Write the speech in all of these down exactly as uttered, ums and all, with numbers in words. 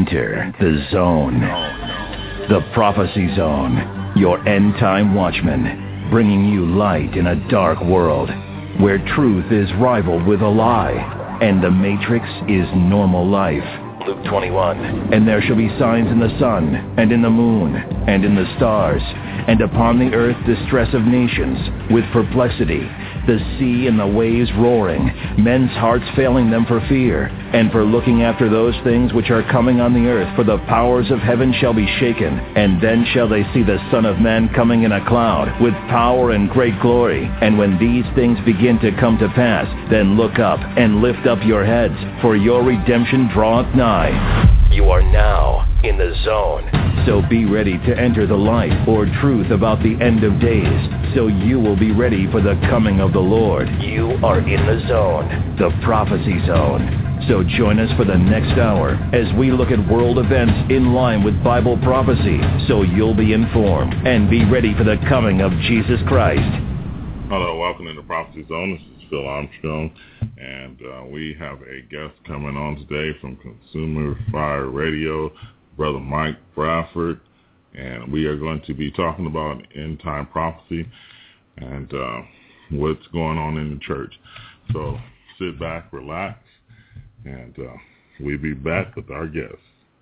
Enter the Zone. The Prophecy Zone, your end-time watchman, bringing you light in a dark world where truth is rivaled with a lie and the matrix is normal life. Luke twenty-one. And there shall be signs in the sun, and in the moon, and in the stars, and upon the earth distress of nations, with perplexity, the sea and the waves roaring, men's hearts failing them for fear, and for looking after those things which are coming on the earth, for the powers of heaven shall be shaken. And then shall they see the Son of Man coming in a cloud, with power and great glory. And when these things begin to come to pass, then look up and lift up your heads, for your redemption draweth nigh. You are now in the zone. So be ready to enter the light or truth about the end of days, so you will be ready for the coming of the Lord. You are in the zone, the Prophecy Zone. So join us for the next hour as we look at world events in line with Bible prophecy, so you'll be informed and be ready for the coming of Jesus Christ. Hello, welcome to the Prophecy Zone. This is Phil Armstrong, and uh, we have a guest coming on today from Consumer Fire Radio, Brother Mike Bradford, and we are going to be talking about end-time prophecy and uh, what's going on in the church. So sit back, relax, and uh, we'll be back with our guest.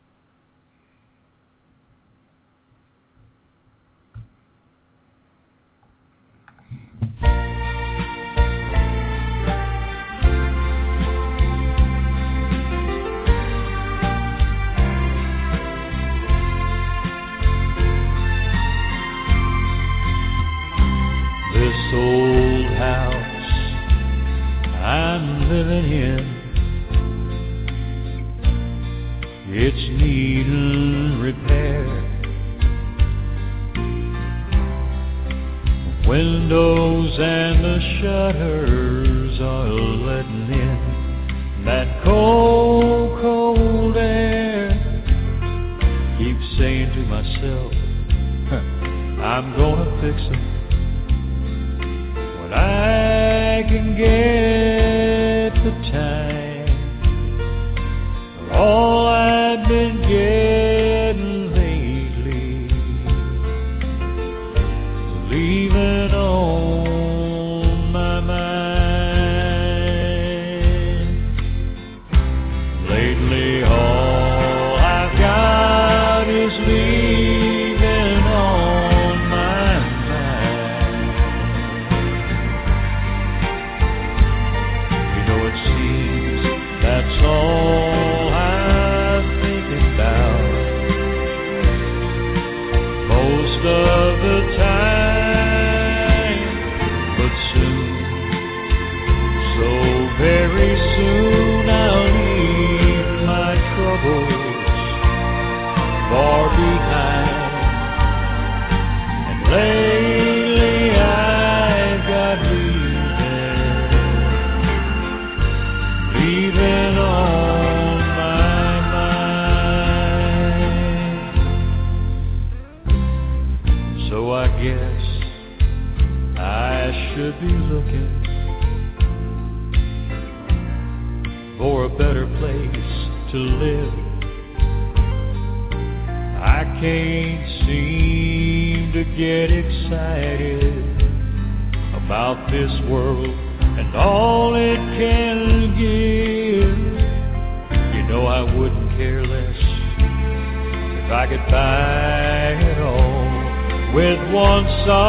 This old house I'm living in, it's needing repair. Windows and the shutters are letting in that cold, cold air. Keep saying to myself, huh, I'm gonna fix it. I can get the time, but all I've been getting lately is leaving on my mind. Lately all I've got is leaving on my mind. That's all I think about most of the time. But soon, so very soon, I'll leave my troubles far behind. And lately I've got leaving on my mind. So I guess I should be looking for a better place to live. I can't seem to get excited about this world and all it can give. You know I wouldn't care less if I could buy it all with one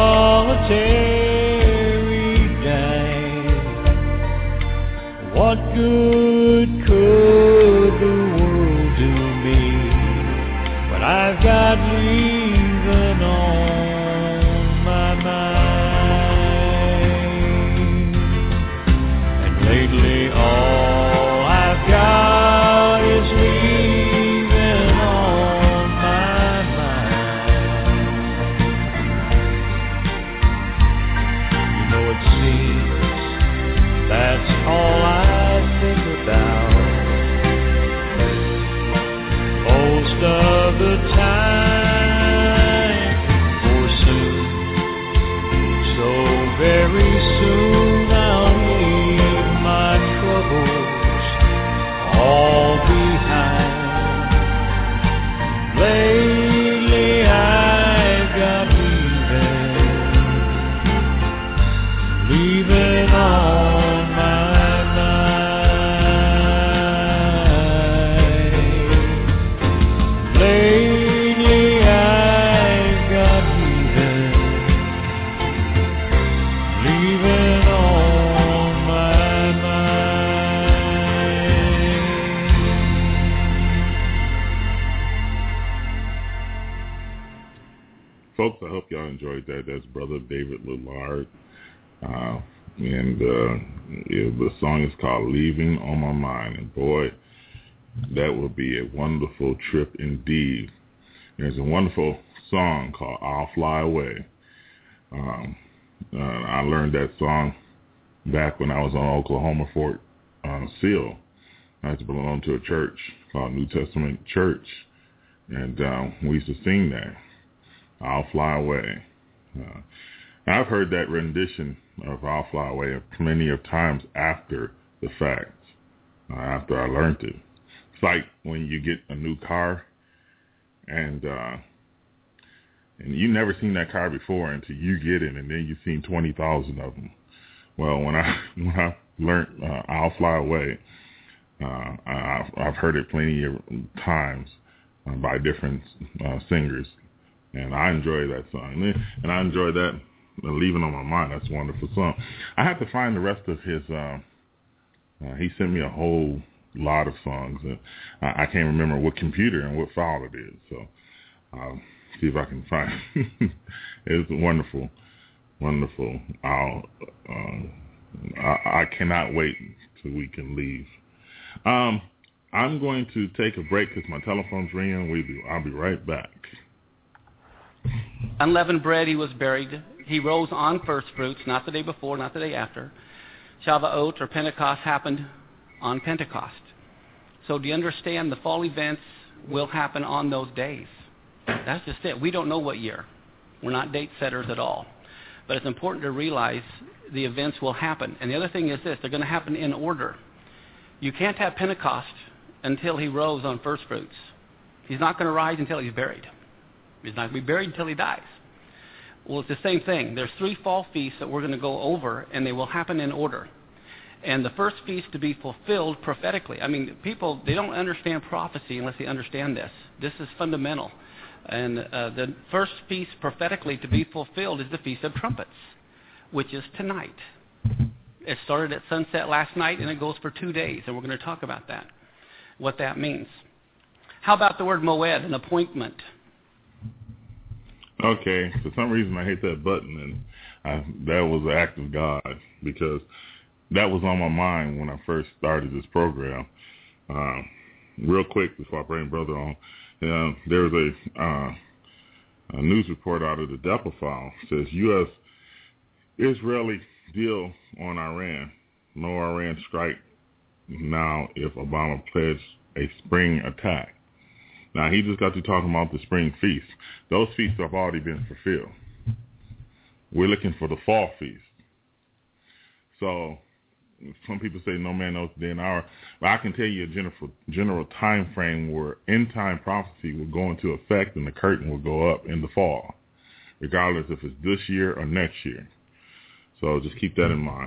solitary dime. What good could the world do me when I've got leaving on my mind? Lately all I've got is leaving on my mind. You know it seems that's all I think about most of the time. folks, I hope y'all enjoyed that. That's Brother David Lillard. Uh, and uh, yeah, the song is called Leaving on My Mind. And boy, that will be a wonderful trip indeed. There's a wonderful song called I'll Fly Away. Um, uh, I learned that song back when I was on Oklahoma Fort uh, Sill. I used to belong to a church called New Testament Church. And uh, we used to sing that, I'll Fly Away. Uh, I've heard that rendition of I'll Fly Away many of times after the fact, uh, after I learned it. It's like when you get a new car and uh, and you never seen that car before until you get it, and then you've seen twenty thousand of them. Well, when I when I learned uh, I'll Fly Away, uh, I've, I've heard it plenty of times uh, by different uh, singers, and I enjoy that song. And I enjoy that uh, Leaving on My Mind. That's a wonderful song. I have to find the rest of his. Uh, uh, he sent me a whole lot of songs, and I, I can't remember what computer and what file it is. So I'll see if I can find it. It's wonderful, wonderful. I'll, uh, I, I cannot wait till we can leave. Um, I'm going to take a break because my telephone's ringing. We'll be, I'll be right back. Unleavened bread, he was buried. He rose on first fruits, not the day before, not the day after. Shavuot or Pentecost happened on Pentecost. So do you understand the fall events will happen on those days? That's just it. We don't know what year. We're not date setters at all. But it's important to realize the events will happen. And the other thing is this, they're going to happen in order. You can't have Pentecost until he rose on first fruits. He's not going to rise until he's buried. He's not going to be buried until he dies. Well, it's the same thing. There's three fall feasts that we're going to go over, and they will happen in order. And the first feast to be fulfilled prophetically. I mean, people, they don't understand prophecy unless they understand this. This is fundamental. And uh, the first feast prophetically to be fulfilled is the Feast of Trumpets, which is tonight. It started at sunset last night, and it goes for two days, and we're going to talk about that, what that means. How about the word moed, an appointment? Okay, for some reason I hit that button, and I, that was an act of God, because that was on my mind when I first started this program. Uh, real quick, before I bring Brother on, uh, there was a, uh, a news report out of the DEPA file. It says U S Israeli deal on Iran. No Iran strike now if Obama pledged a spring attack. Now, he just got to talking about the spring feast. Those feasts have already been fulfilled. We're looking for the fall feast. So some people say no man knows the day and hour. But I can tell you a general, general time frame where end-time prophecy will go into effect and the curtain will go up in the fall, regardless if it's this year or next year. So just keep that in mind.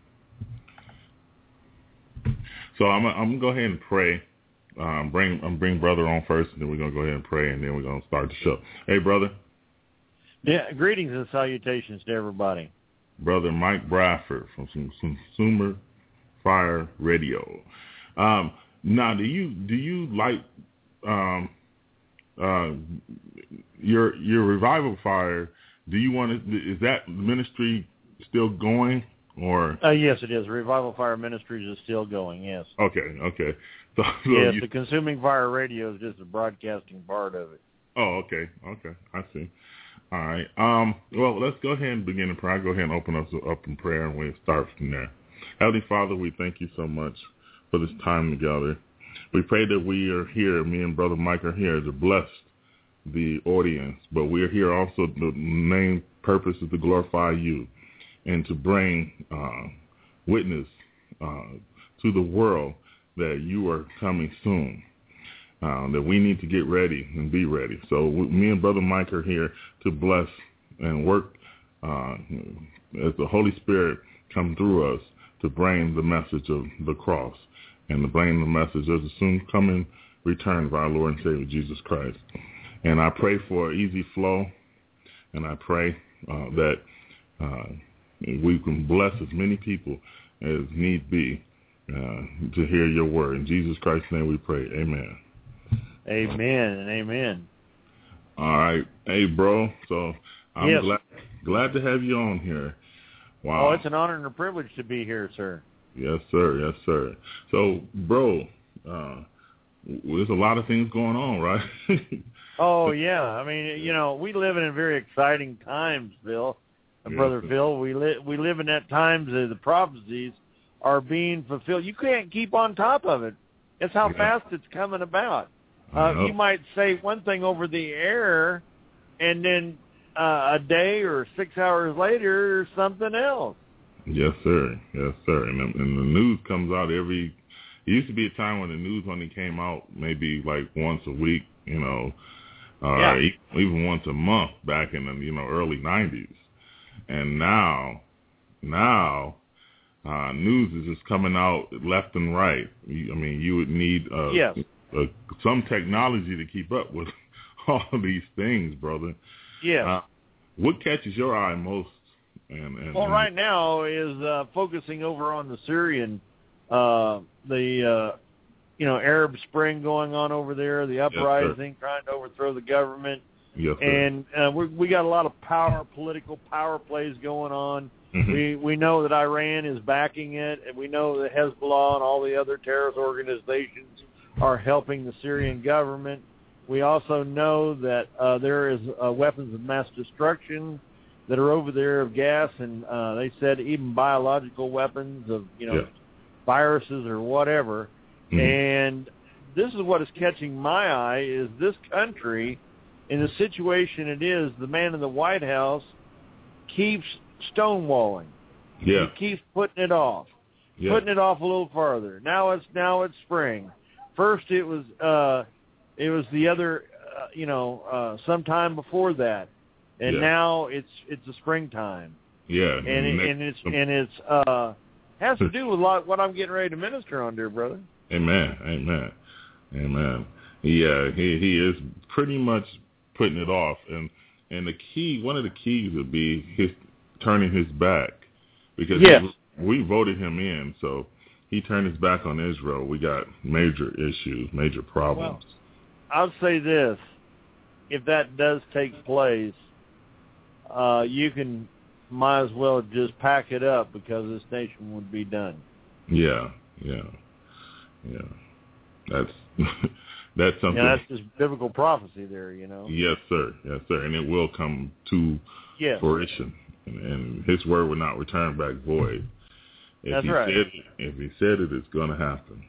So I'm, I'm going to go ahead and pray. Um, bring um, bring Brother on first, and then we're going to go ahead and pray, and then we're going to start the show. Hey, Brother. Yeah, greetings and salutations to everybody. Brother Mike Bradford from Consumer Fire Radio. Um, now, do you do you like um, uh, your your Revival Fire? Do you want to? Is that ministry still going? Or uh, yes, it is. Revival Fire Ministries is still going. Yes. Okay. Okay. So, so yes, you, the Consuming Fire Radio is just a broadcasting part of it. Oh, okay. Okay. I see. All right. Um, well, let's go ahead and begin in prayer. I'll go ahead and open us up in prayer, and we'll start from there. Heavenly Father, we thank you so much for this time together. We pray that we are here, me and Brother Mike are here to bless the audience, but we are here also, the main purpose is to glorify you and to bring uh, witness uh, to the world that you are coming soon, uh, that we need to get ready and be ready. So we, me and Brother Mike are here to bless and work uh, as the Holy Spirit come through us to bring the message of the cross and to bring the message of the soon coming return of our Lord and Savior Jesus Christ. And I pray for easy flow, and I pray uh, that uh, we can bless as many people as need be Uh, to hear your word. In Jesus Christ's name we pray. Amen. Amen and amen. All right. Hey, bro. So I'm yes. glad glad to have you on here. Wow. Oh, it's an honor and a privilege to be here, sir. Yes, sir. Yes, sir. So, bro, uh, there's a lot of things going on, right? Oh, yeah. I mean, you know, we live in very exciting times, Phil. Yes, Brother sir. Phil, we, li- we live in that times that the prophecies are being fulfilled. You can't keep on top of it. That's how Yeah. fast it's coming about. I Uh, know. you might say one thing over the air, and then uh, a day or six hours later, something else. Yes, sir. Yes, sir. And, the- and the news comes out every. It used to be a time when the news only came out maybe like once a week, you know, uh, Yeah. e- even once a month back in the you know early nineties. And now, now, uh, news is just coming out left and right. You, I mean, you would need uh, Yes. uh, some technology to keep up with all these things, brother. Yes. Uh, what catches your eye most? And, and, Well, and right now is uh, focusing over on the Syrian, uh, the uh, you know Arab Spring going on over there, the uprising, trying to overthrow the government, yes, sir. and uh, we we got a lot of power, political power plays going on. Mhm. We we know that Iran is backing it, and we know that Hezbollah and all the other terrorist organizations are helping the Syrian government. We also know that uh, there is uh, weapons of mass destruction that are over there of gas, and uh, they said even biological weapons of, you know, Yeah. viruses or whatever. Mhm. And this is what is catching my eye, is this country, in the situation it is, the man in the White House keeps stonewalling. Yeah. He keeps putting it off, Yeah. putting it off a little farther. Now it's now it's spring. First it was uh, it was the other, uh, you know, uh, sometime before that. And Yeah. now it's it's the springtime, Yeah. and it, next- and it's and it's uh has to do with a lot what I'm getting ready to minister on, dear brother. Amen. Amen. Amen. Yeah, he he is pretty much putting it off, and and the key, one of the keys would be his turning his back, because Yes. we voted him in, so he turned his back on Israel. We got major issues, major problems. I'll say this: if that does take place, uh, you can might as well just pack it up, because this nation would be done. Yeah, yeah, yeah. That's that's something. Yeah, that's just biblical prophecy there, you know. Yes, sir. Yes, sir. And it will come to Yes. fruition, and, and His word will not return back void. If That's he right. Said it, if He said it, it's going to happen.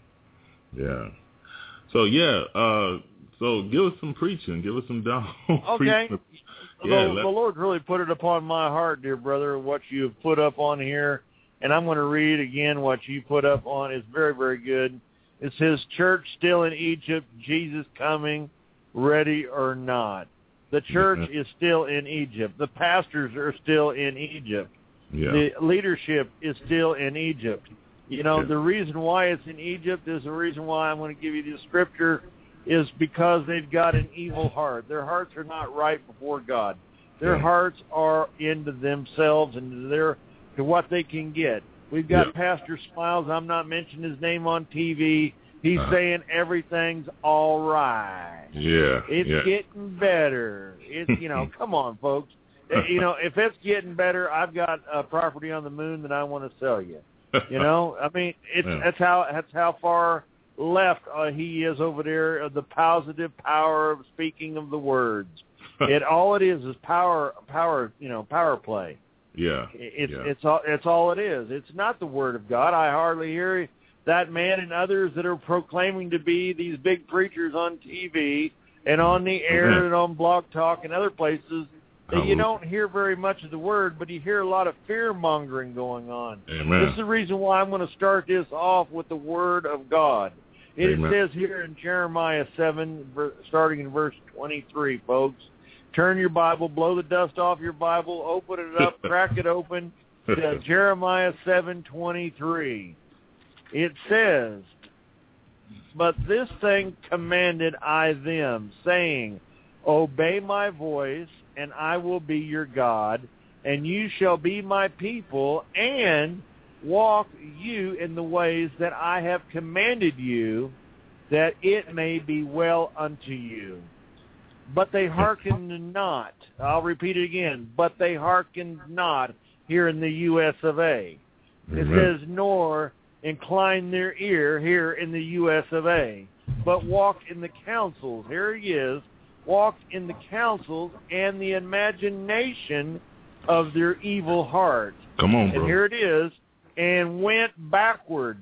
Yeah. So yeah. Uh, so give us some preaching. Give us some down. Okay. preaching. The, Yeah, the let- Lord really put it upon my heart, dear brother, what you have put up on here. And I'm going to read again what you put up on. It's very, very good. It says, church still in Egypt, Jesus coming, ready or not. The church Mhm. is still in Egypt. The pastors are still in Egypt. Yeah. The leadership is still in Egypt. You know, Yeah. the reason why it's in Egypt is the reason why I'm going to give you this scripture is because they've got an evil heart. Their hearts are not right before God. Their Yeah. hearts are into themselves and to their to what they can get. We've got Yeah. Pastor Smiles. I'm not mentioning his name on T V. He's Uh-huh. saying everything's all right. Yeah. It's yeah. getting better. It's, you know, come on, folks. Uh, You know, if it's getting better, I've got a property on the moon that I want to sell you. You know, I mean, it's Yeah. that's how that's how far left uh, he is over there. Uh, the positive power of speaking of the words. It all it is is power, power. You know, power play. Yeah. It's yeah. it's all it's all it is. It's not the word of God. I hardly hear that man and others that are proclaiming to be these big preachers on T V and on the air Amen. and on Blog Talk and other places that you Hallelujah. don't hear very much of the word, but you hear a lot of fear mongering going on. Amen. This is the reason why I'm going to start this off with the word of God. It Amen. says here in Jeremiah seven, ver- starting in verse twenty-three, folks. Turn your Bible, blow the dust off your Bible, open it up, crack it open to Jeremiah seven twenty-three. It says, but this thing commanded I them, saying, obey my voice, and I will be your God, and you shall be my people, and walk you in the ways that I have commanded you, that it may be well unto you. but they hearkened not. I'll repeat it again. But they hearkened not here in the U S of A. It Amen. says, nor incline their ear here in the U S of A, but walk in the counsels. Here he is. Walk in the counsels and the imagination of their evil heart. Come on, bro. And here it is. And went backward,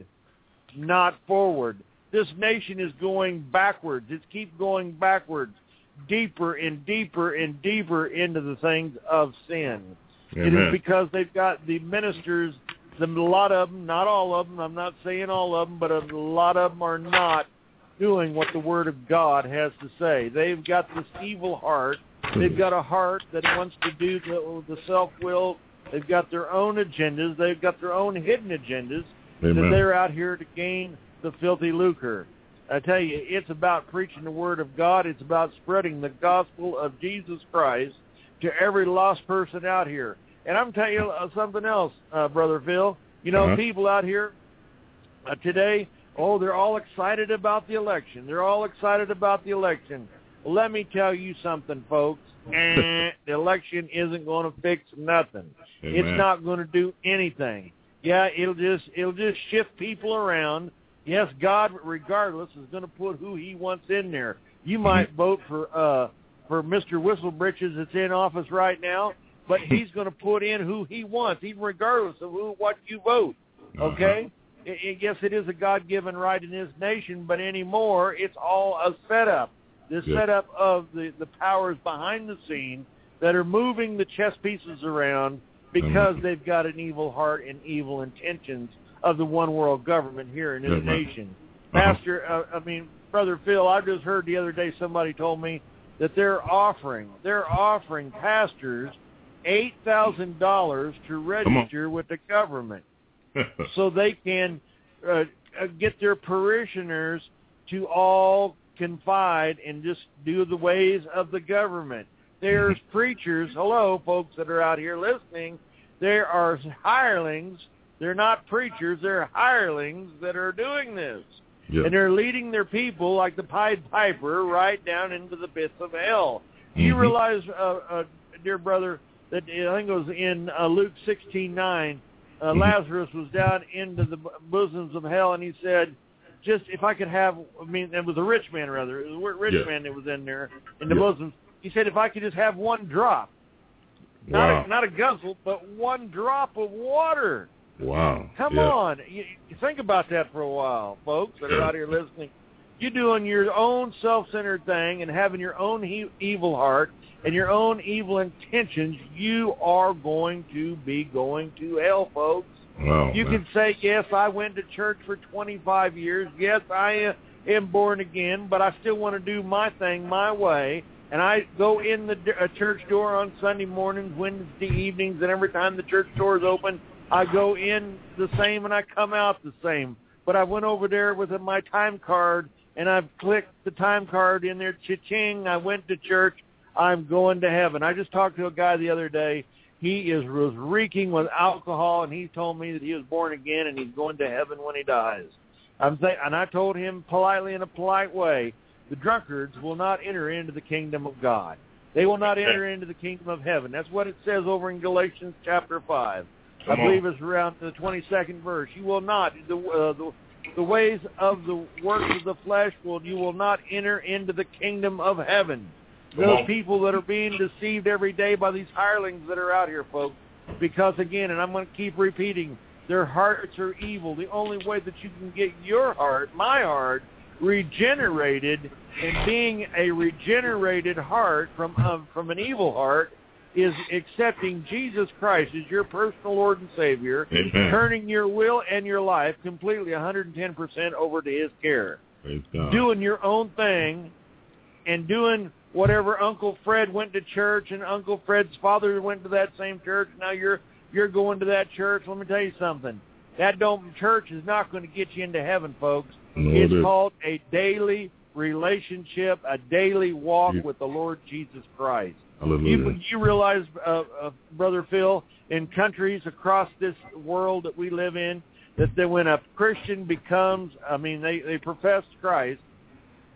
not forward. This nation is going backwards. It's keep going backwards, deeper and deeper and deeper into the things of sin. Amen. It is because they've got the ministers, the, a lot of them, not all of them, I'm not saying all of them, but a lot of them are not doing what the Word of God has to say. They've got this evil heart. They've got a heart that wants to do the, the self-will. They've got their own agendas. They've got their own hidden agendas. Amen. That they're out here to gain the filthy lucre. I tell you, it's about preaching the Word of God. It's about spreading the gospel of Jesus Christ to every lost person out here. And I'm telling you uh, something else, uh, Brother Phil. You know, uh-huh. people out here uh, today, oh, they're all excited about the election. They're all excited about the election. Well, let me tell you something, folks. The election isn't going to fix nothing. Amen. It's not going to do anything. Yeah, it'll just it'll just shift people around. Yes, God, regardless, is going to put who He wants in there. You might vote for uh, for Mister Whistlebritches that's in office right now, but He's going to put in who He wants, even regardless of who what you vote. Okay? Uh-huh. I, I guess it is a God-given right in this nation, but anymore, it's all a setup. The yeah. setup of the, the powers behind the scene that are moving the chess pieces around because uh-huh. they've got an evil heart and evil intentions of the one world government here in this uh-huh. nation. Uh-huh. Pastor, uh, I mean, Brother Phil, I just heard the other day somebody told me that they're offering, they're offering pastors eight thousand dollars to register with the government so they can uh, uh, get their parishioners to all confide and just do the ways of the government. There's preachers, hello, folks that are out here listening, there are hirelings, they're not preachers, they're hirelings that are doing this. Yep. And they're leading their people like the Pied Piper right down into the pits of hell. Do you mm-hmm. realize, uh, uh, dear brother, that I think it was in uh, Luke sixteen nine, uh, mm-hmm. Lazarus was down into the bosoms of hell, and he said, just if I could have, I mean, it was a rich man, rather. It was a rich yeah. man that was in there, in the yeah. bosoms. He said, if I could just have one drop, wow. not a, not a guzzle, but one drop of water. Wow. Come yeah. on. You, you think about that for a while, folks that are yeah. out here listening. You're doing your own self-centered thing and having your own he- evil heart and your own evil intentions. You are going to be going to hell, folks. Wow, you man. can say, yes, I went to church for twenty-five years. Yes, I uh, am born again, but I still want to do my thing my way. And I go in the d- uh, church door on Sunday mornings, Wednesday evenings, and every time the church door is open, I go in the same and I come out the same. But I went over there with my time card, and I've clicked the time card in there, cha-ching, I went to church, I'm going to heaven. I just talked to a guy the other day. He is was reeking with alcohol, and he told me that he was born again and he's going to heaven when he dies. I'm th- and I told him politely, in a polite way, the drunkards will not enter into the kingdom of God. They will not enter into the kingdom of heaven. That's what it says over in Galatians chapter five. Come I believe on. it's around the twenty-second verse. You will not, the, uh, the the ways of the works of the flesh, will you will not enter into the kingdom of heaven. Come Those on. people that are being deceived every day by these hirelings that are out here, folks. Because, again, and I'm going to keep repeating, their hearts are evil. The only way that you can get your heart, my heart, regenerated, and being a regenerated heart from uh, from an evil heart, is accepting Jesus Christ as your personal Lord and Savior, Amen. turning your will and your life completely one hundred ten percent over to His care. Praise God. Doing your own thing and doing whatever Uncle Fred went to church and Uncle Fred's father went to that same church. Now you're you're going to that church. Let me tell you something. That don't church is not going to get you into heaven, folks. No, it's it is. called a daily relationship, a daily walk Yeah. with the Lord Jesus Christ. Hallelujah. You, you realize, uh, uh, Brother Phil, in countries across this world that we live in, that, that when a Christian becomes, I mean, they, they profess Christ,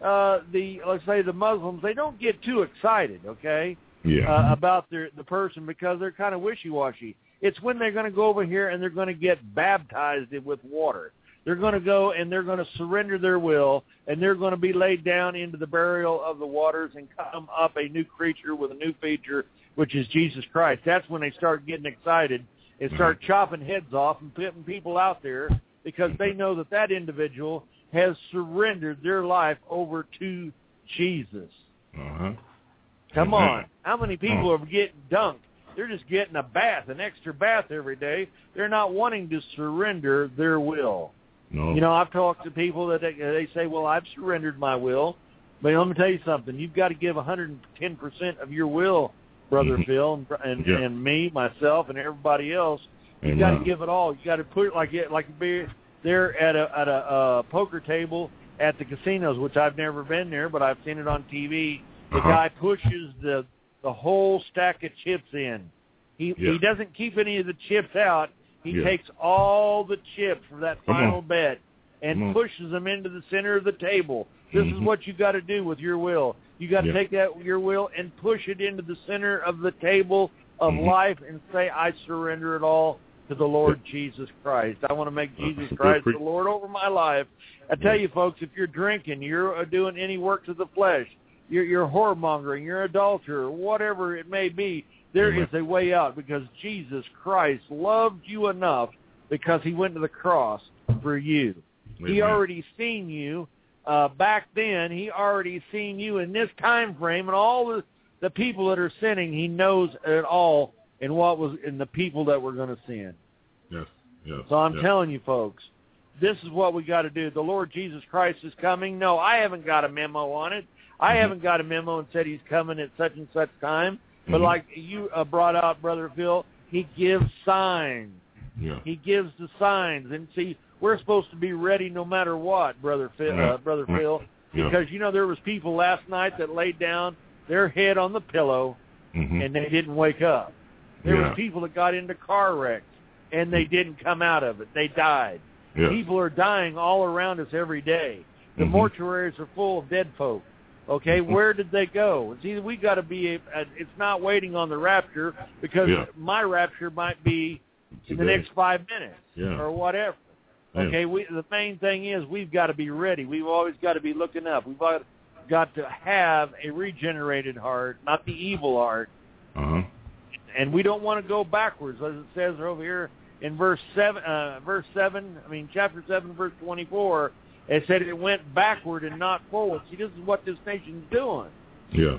uh, the let's say the Muslims, they don't get too excited, okay, yeah. uh, about their the person because they're kind of wishy-washy. It's when they're going to go over here and they're going to get baptized with water. They're going to go and they're going to surrender their will, and they're going to be laid down into the burial of the waters and come up a new creature with a new feature, which is Jesus Christ. That's when they start getting excited and start mm-hmm. chopping heads off and putting people out there because they know that that individual has surrendered their life over to Jesus. Uh-huh. Come Amen. on. How many people are getting dunked? They're just getting a bath, an extra bath every day. They're not wanting to surrender their will. No. You know, I've talked to people that they, they say, well, I've surrendered my will. But let me tell you something. You've got to give one hundred ten percent of your will, Brother mm-hmm. Phil, and, and, yeah. and me, myself, and everybody else. You've Amen. got to give it all. You've got to put it like it, like be there at a at a uh, poker table at the casinos, which I've never been there, but I've seen it on T V. The uh-huh. guy pushes the the whole stack of chips in. He yeah. he doesn't keep any of the chips out. He yeah. takes all the chips for that Come final on. bet and Come on. pushes them into the center of the table. This mm-hmm. is what you got to do with your will. You got to yeah. take that your will and push it into the center of the table of mm-hmm. life and say, I surrender it all to the Lord yeah. Jesus Christ. I want to make Jesus uh, Christ pre- the Lord over my life. I tell yeah. you, folks, if you're drinking, you're doing any works of the flesh, you're, you're whoremongering, you're adulterer, whatever it may be, there mm-hmm. is a way out because Jesus Christ loved you enough because he went to the cross for you. Amen. He already seen you uh, back then. He already seen you in this time frame, and all the, the people that are sinning, he knows it all in what was in the people that were going to sin. Yes, yes. So I'm yes. telling you, folks, this is what we got to do. The Lord Jesus Christ is coming. No, I haven't got a memo on it. I mm-hmm. haven't got a memo and said he's coming at such and such time. But mm-hmm. like you uh, brought out, Brother Phil, he gives signs. Yeah. He gives the signs. And see, we're supposed to be ready no matter what, Brother Phil, yeah. uh, Brother Phil, yeah. because, you know, there was people last night that laid down their head on the pillow mm-hmm. and they didn't wake up. There yeah. was people that got into car wrecks and they didn't come out of it. They died. Yeah. People are dying all around us every day. The mm-hmm. mortuaries are full of dead folk. Okay, where did they go? See, we got to be. A, it's not waiting on the rapture because yeah. my rapture might be in the Today. next five minutes yeah. or whatever. Yeah. Okay, we, the main thing is we've got to be ready. We've always got to be looking up. We've got, got to have a regenerated heart, not the evil heart. Uh-huh. And we don't want to go backwards, as it says over here in verse seven. Uh, verse seven. I mean, chapter seven, verse twenty-four. It said it went backward and not forward. See, this is what this nation's doing. Yeah.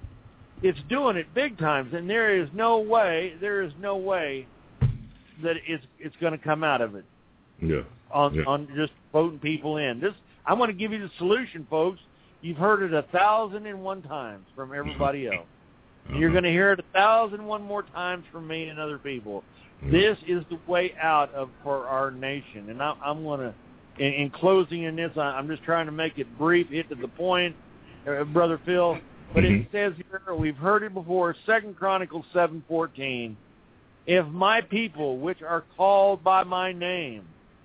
It's doing it big times, and there is no way, there is no way that it's it's going to come out of it. Yeah. On yeah. on just voting people in. This, I'm going to give you the solution, folks. You've heard it a thousand and one times from everybody else. Uh-huh. You're going to hear it a thousand and one more times from me and other people. Yeah. This is the way out of for our nation, and I, I'm going to. In, in closing in this, I'm just trying to make it brief, hit to the point, uh, Brother Phil. But mm-hmm. it says here, we've heard it before, Second Chronicles seven fourteen. If my people, which are called by my name,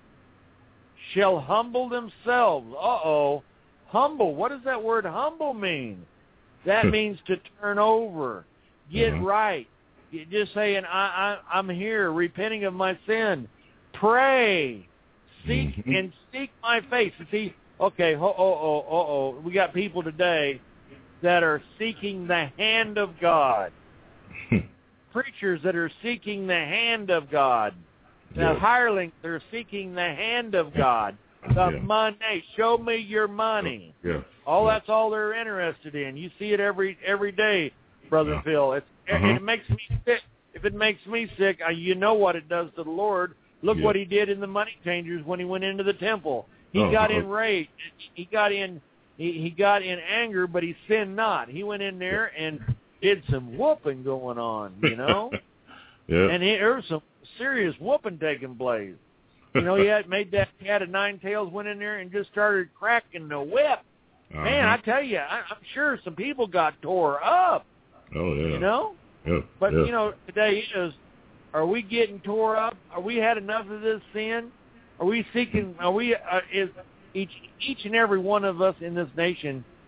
shall humble themselves. Uh-oh. Humble. What does that word humble mean? That means to turn over, get mm-hmm. right. You're just saying, I, I, I'm here, repenting of my sin. Pray. Seek mm-hmm. and seek my face. You see, okay, oh, oh, oh, oh, oh. We got people today that are seeking the hand of God. Preachers that are seeking the hand of God. The yeah. hirelings that are seeking the hand of God. The yeah. money. Show me your money. Yeah. All yeah. that's all they're interested in. You see it every every day, Brother yeah. Phil. It's, uh-huh. and it makes me sick. If it makes me sick, you know what it does to the Lord. Look yeah. what he did in the money changers when he went into the temple. He oh, got oh. enraged. He got in. He, he got in anger, but he sinned not. He went in there and did some whooping going on. You know, yeah. and he, there was some serious whooping taking place. You know, he had made that. He had a nine tails, went in there and just started cracking the whip. Uh-huh. Man, I tell you, I, I'm sure some people got tore up. Oh yeah. You know, yeah. but yeah. you know, today is. Are we getting tore up? Are we had enough of this sin? Are we seeking? Are we? Uh, is each each and every one of us in this nation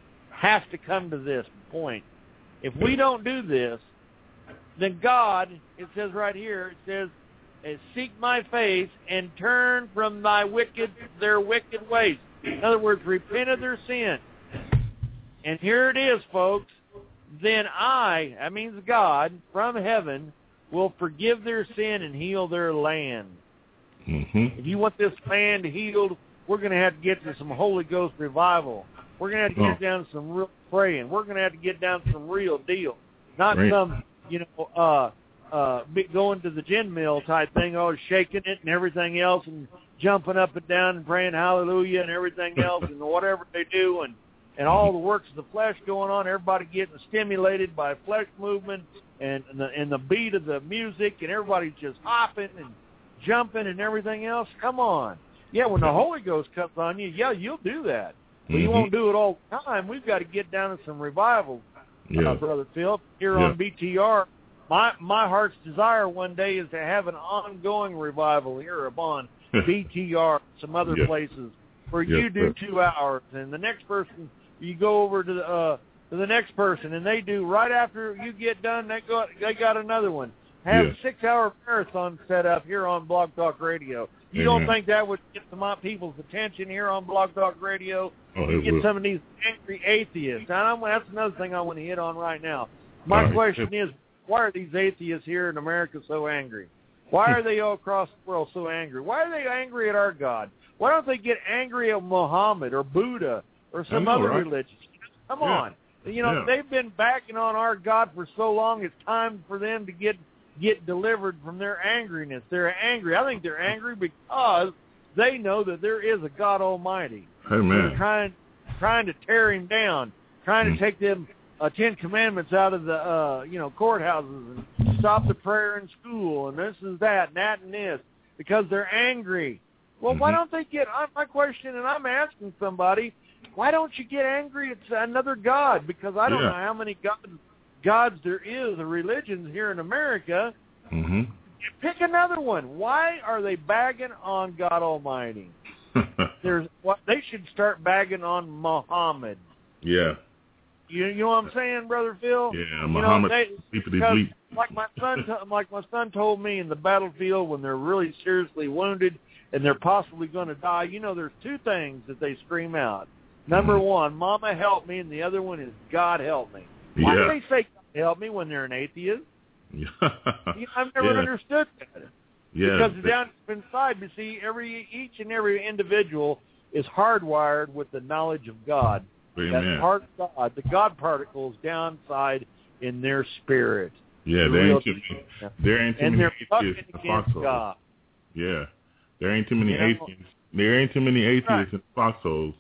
has to come to this point. If we don't do this, then God, it says right here, it says, seek my face and turn from thy wicked, their wicked ways. In other words, repent of their sin. And here it is, folks. Then I, that means God, from heaven, will forgive their sin and heal their land. Mm-hmm. If you want this land healed, we're going to have to get to some Holy Ghost revival. We're going to have to get oh. down to some real praying. We're going to have to get down to some real deal. Not right. some, you know, uh, uh, going to the gin mill type thing, always shaking it and everything else and jumping up and down and praying hallelujah and everything else and whatever they do and, and all the works of the flesh going on, everybody getting stimulated by flesh movement and, and, the, and the beat of the music and everybody's just hopping and jumping and everything else. Come on. Yeah, when the Holy Ghost comes on you, yeah, you'll do that. But mm-hmm. you won't do it all the time. We've got to get down to some revival, yeah. uh, Brother Phil, here yeah. on B T R. My my heart's desire one day is to have an ongoing revival here upon B T R, some other yes. places, where yes, you do sir. two hours, and the next person, you go over to the, uh, to the next person, and they do, right after you get done, they, go, they got another one. Have yes. a six-hour marathon set up here on Blog Talk Radio. You Amen. don't think that would get some of people's attention here on Blog Talk Radio? Oh, you it get will. some of these angry atheists. And I'm, that's another thing I want to hit on right now. My right. question is, why are these atheists here in America so angry? Why are they all across the world so angry? Why are they angry at our God? Why don't they get angry at Muhammad or Buddha or some know, other right? religion? Come yeah. on. You know, yeah. they've been backing on our God for so long, it's time for them to get get delivered from their angriness. They're angry. I think they're angry because they know that there is a God Almighty. Amen. They're trying, trying to tear him down, trying mm. to take them uh, Ten Commandments out of the, uh, you know, courthouses and stop the prayer in school and this is that and that and this because they're angry. Well, mm-hmm. why don't they get, uh, my question, and I'm asking somebody, why don't you get angry at another God? Because I don't yeah. know how many gods gods there is, the religions here in America. Mm-hmm. Pick another one. Why are they bagging on God Almighty? There's what they should start bagging on Muhammad. Yeah. You, you know what I'm saying, Brother Phil? Yeah, you Muhammad. Know, they, because, bleep. like my son, like my son told me in the battlefield when they're really seriously wounded and they're possibly going to die. You know, there's two things that they scream out. Number mm-hmm. one, Mama help me, and the other one is God help me. Why yeah. do they say God help me when they're an atheist? Yeah. You know, I've never yeah. understood that. Yeah. Because it's down inside, you see, every each and every individual is hardwired with the knowledge of God. Amen. That part of God, the God particles down inside in their spirit. Yeah, the there real ain't too many, there ain't too and many they're bucking atheists in the against foxholes. God. Yeah, there ain't too many You know, atheists. There ain't too many atheists right. in the foxholes.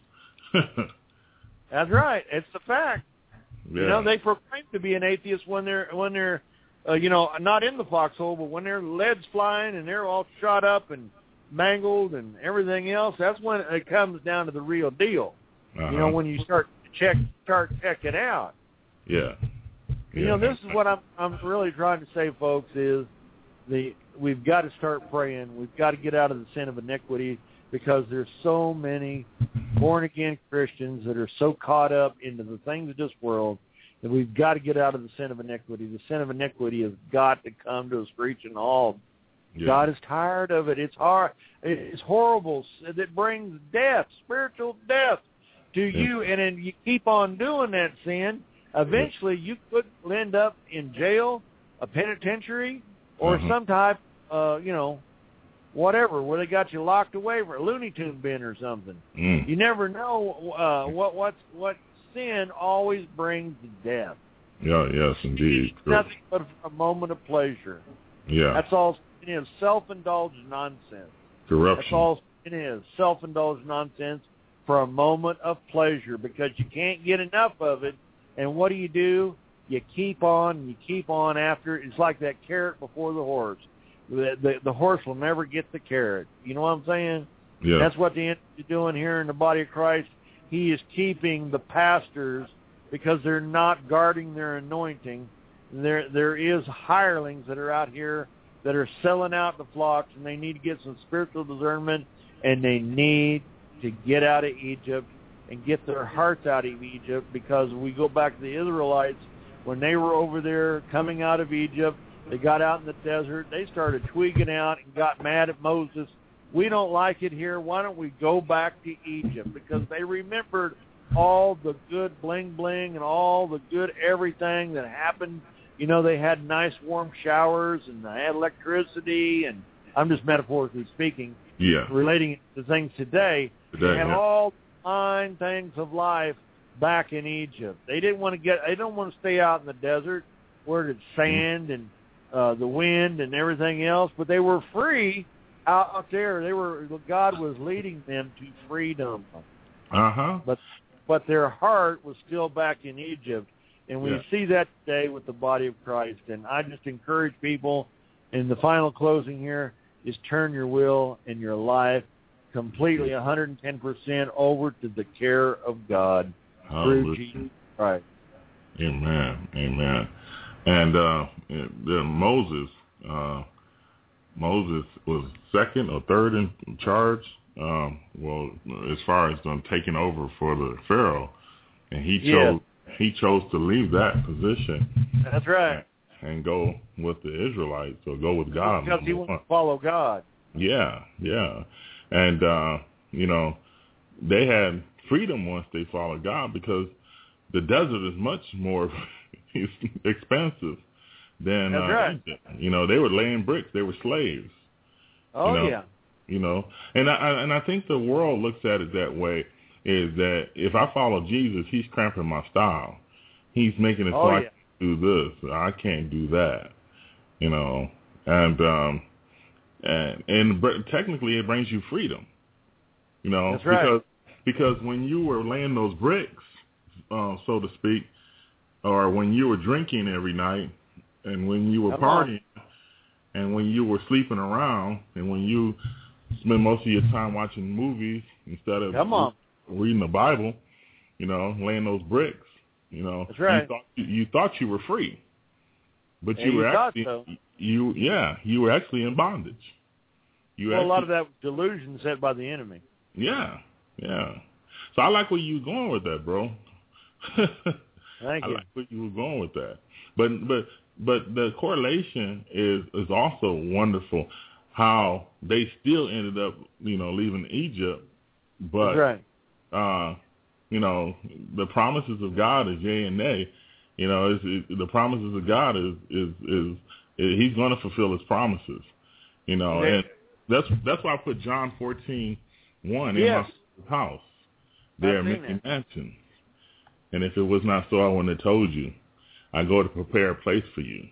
That's right. It's the fact. Yeah. You know, they proclaim to be an atheist when they're when they're, uh, you know, not in the foxhole, but when their lead's flying and they're all shot up and mangled and everything else. That's when it comes down to the real deal. Uh-huh. You know, when you start check start checking out. Yeah. You yeah. know, this is what I'm I'm really trying to say, folks, is the we've got to start praying. We've got to get out of the sin of iniquity because there's so many born-again Christians that are so caught up into the things of this world that we've got to get out of the sin of iniquity. The sin of iniquity has got to come to a screeching halt. Yeah. God is tired of it. It's hard. It's horrible. It brings death, spiritual death to yeah. you, and then you keep on doing that sin. Eventually, you could end up in jail, a penitentiary, or uh-huh. some type, uh, you know, whatever, where they got you locked away for a Looney Tune bin or something. Mm. You never know uh, what what what sin always brings death. Yeah, yes, indeed. It's nothing but a moment of pleasure. Yeah. That's all it is, self-indulged nonsense. Corruption. That's all it is, self-indulged nonsense for a moment of pleasure because you can't get enough of it. And what do you do? You keep on and you keep on after it. It's like that carrot before the horse. The, the, the horse will never get the carrot. You know what I'm saying? Yeah. That's what the enemy is doing here in the body of Christ. He is keeping the pastors because they're not guarding their anointing. There, there is hirelings that are out here that are selling out the flocks, and they need to get some spiritual discernment, and they need to get out of Egypt and get their hearts out of Egypt, because we go back to the Israelites, when they were over there coming out of Egypt, they got out in the desert, they started tweaking out and got mad at Moses. We don't like it here. Why don't we go back to Egypt? Because they remembered all the good bling-bling and all the good everything that happened. You know, they had nice warm showers and they had electricity, and I'm just metaphorically speaking, yeah. relating to things today. today they had yeah. all the fine things of life back in Egypt. They didn't want to get, they don't want to stay out in the desert where it's sand and uh, the wind and everything else, but they were free out there. They were, God was leading them to freedom. Uh-huh. But but their heart was still back in Egypt. And we yeah. see that today with the body of Christ. And I just encourage people, in the final closing here, is turn your will and your life completely one hundred ten percent over to the care of God through Jesus Christ. Amen. Amen. And uh, then Moses, uh, Moses was second or third in charge. Um, well, as far as um, taking over for the Pharaoh, and he chose yes. he chose to leave that position. That's right. And, and go with the Israelites, or go with God. Because he wants to follow God. Yeah, yeah, and uh, you know, they had freedom once they followed God, because the desert is much more expensive than That's uh, right. Egypt. You know, they were laying bricks. They were slaves. Oh you know? yeah. You know, and I and I think the world looks at it that way, is that if I follow Jesus, he's cramping my style. He's making it oh, so yeah. I can do this. I can't do that. You know, and um, and and technically it brings you freedom. You know, That's right. because because when you were laying those bricks, uh, so to speak, or when you were drinking every night, and when you were Come partying, on. and when you were sleeping around, and when you spend most of your time watching movies instead of Come on. reading the Bible, you know, laying those bricks, you know, That's right. you thought you thought you were free, but yeah, you were you actually so. you yeah you were actually in bondage. You well, actually, a lot of that delusion set by the enemy. Yeah, yeah. So I like where you were going with that, bro. Thank I you. like where you were going with that, but but but the correlation is is also wonderful. How they still ended up, you know, leaving Egypt, but That's right. uh, you know, the promises of God is yea and nay. You know, it's, it, the promises of God is is is, is He's going to fulfill His promises. You know, yeah. and that's that's why I put John fourteen one in yes. my house. There are many mansions, and if it was not so, I wouldn't have told you. I go to prepare a place for you.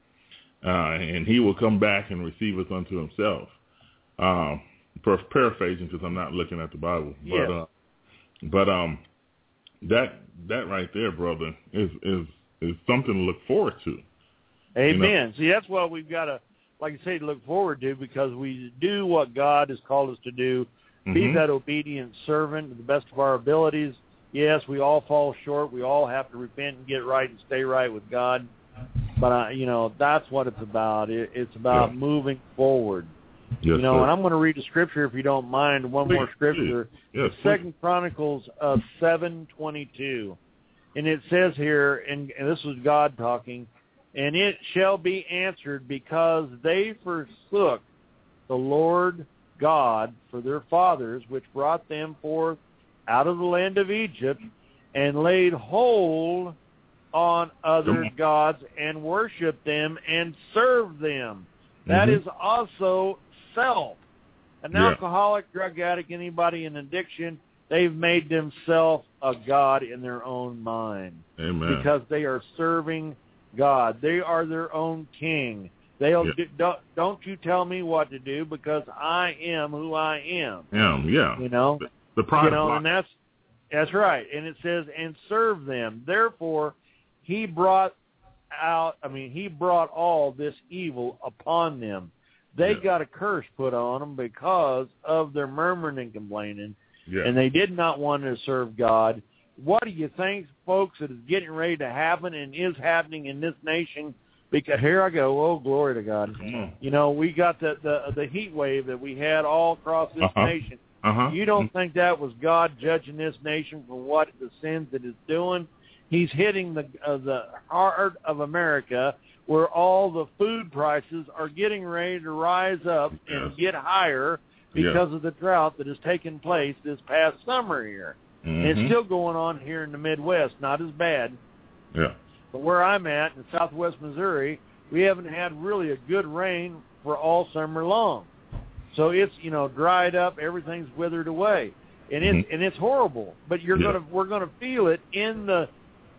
Uh, and he will come back and receive us unto himself. Um, paraphrasing, because I'm not looking at the Bible, but yes. uh, but um, that that right there, brother, is is is something to look forward to. Amen. You know? See, that's what we've got to, like I say, look forward to, because we do what God has called us to do. Mm-hmm. Be that obedient servant to the best of our abilities. Yes, we all fall short. We all have to repent and get right and stay right with God. But, uh, you know, that's what it's about. It, it's about yeah. moving forward. Yes, you know, sir. and I'm going to read a scripture, if you don't mind, one please, more scripture. Yes, Second Chronicles uh, seven twenty-two. And it says here, and, and this was God talking, and it shall be answered, because they forsook the Lord God for their fathers, which brought them forth out of the land of Egypt, and laid hold on other gods and worship them and serve them. That mm-hmm. is also self. An yeah. alcoholic, drug addict, anybody in addiction, they've made themselves a god in their own mind. Amen. Because they are serving God. They are their own king. They'll yeah. do, don't, don't you tell me what to do, because I am who I am. Um, yeah. You know? The, the pride you know, of life. and that's that's right. And it says, and serve them. Therefore, he brought out, I mean, he brought all this evil upon them. They yeah. got a curse put on them because of their murmuring and complaining, yeah. and they did not want to serve God. What do you think, folks, that is getting ready to happen and is happening in this nation? Because here I go, oh, glory to God. Come on. You know, we got the, the, the heat wave that we had all across this uh-huh. nation. Uh-huh. You don't mm-hmm. think that was God judging this nation for what the sins it is doing? He's hitting the uh, the heart of America, where all the food prices are getting ready to rise up yes. and get higher because yes. of the drought that has taken place this past summer here. Mm-hmm. And it's still going on here in the Midwest, not as bad. Yeah. But where I'm at in southwest Missouri, we haven't had really a good rain for all summer long. So it's, you know, dried up, everything's withered away. And it's mm-hmm. and it's horrible. But you're yeah. gonna we're gonna feel it in the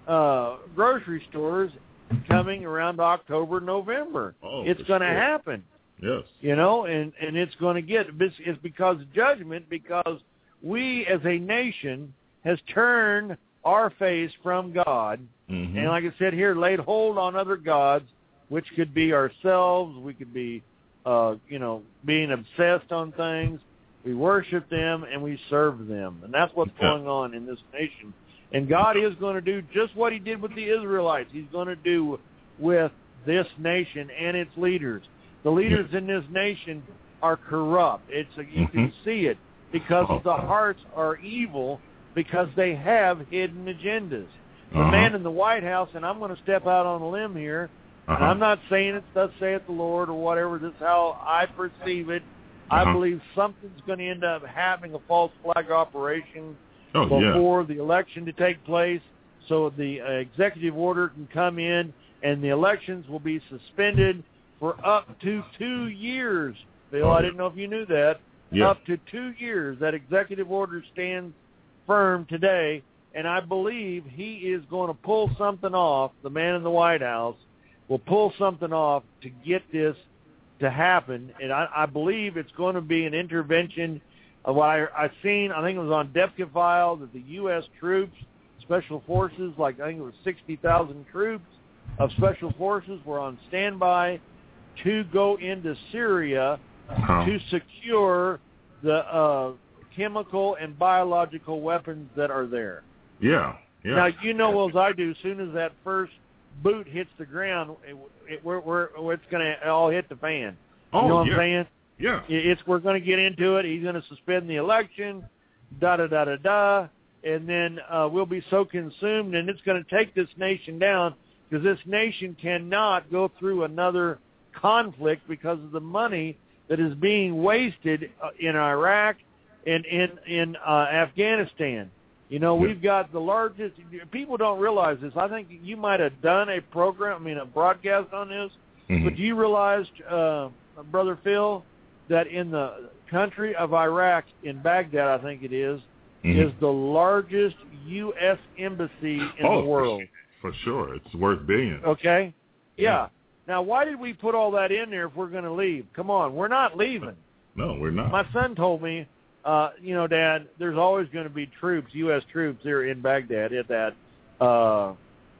uh, grocery stores coming around October, November. Oh, it's going to sure. happen. Yes. You know, and, and it's going to get, it's because of judgment, because we as a nation has turned our face from God. Mm-hmm. And like I said here, laid hold on other gods, which could be ourselves. We could be, uh, you know, being obsessed on things. We worship them and we serve them. And that's what's yeah. going on in this nation. And God is going to do just what he did with the Israelites. He's going to do with this nation and its leaders. The leaders in this nation are corrupt. It's a, you can see it because the hearts are evil because they have hidden agendas. The uh-huh. man in the White House, and I'm going to step out on a limb here, uh-huh. and I'm not saying it's thus saith the Lord or whatever. This is how I perceive it. Uh-huh. I believe something's going to end up happening, a false flag operation, Oh, before yeah. the election to take place, so the uh, executive order can come in and the elections will be suspended for up to two years. Bill, oh, I didn't know if you knew that. Yeah. Up to two years. That executive order stands firm today, and I believe he is going to pull something off. The man in the White House will pull something off to get this to happen, and I, I believe it's going to be an intervention. What I, I've seen, I think it was on Depka File, that the U S troops, special forces, like I think it was sixty thousand troops of special forces were on standby to go into Syria uh-huh. to secure the uh, chemical and biological weapons that are there. Yeah, yeah. Now, you know as I do, as soon as that first boot hits the ground, it, it, we're, we're, it's going to all hit the fan. Oh, you know what yeah. I'm saying? Yeah, it's we're going to get into it. He's going to suspend the election, da da da da da, and then uh, we'll be so consumed, and it's going to take this nation down because this nation cannot go through another conflict because of the money that is being wasted uh, in Iraq and in in uh, Afghanistan. You know, we've got the largest. People don't realize this. I think you might have done a program, I mean, a broadcast on this, mm-hmm. but do you realize, uh, Brother Phil, that in the country of Iraq, in Baghdad, I think it is, mm-hmm. is the largest U S embassy in oh, the world. For sure. It's worth billions. Okay? Yeah. yeah. Now, why did we put all that in there if we're going to leave? Come on. We're not leaving. No, we're not. My son told me, uh, you know, Dad, there's always going to be troops, U S troops here in Baghdad at that uh,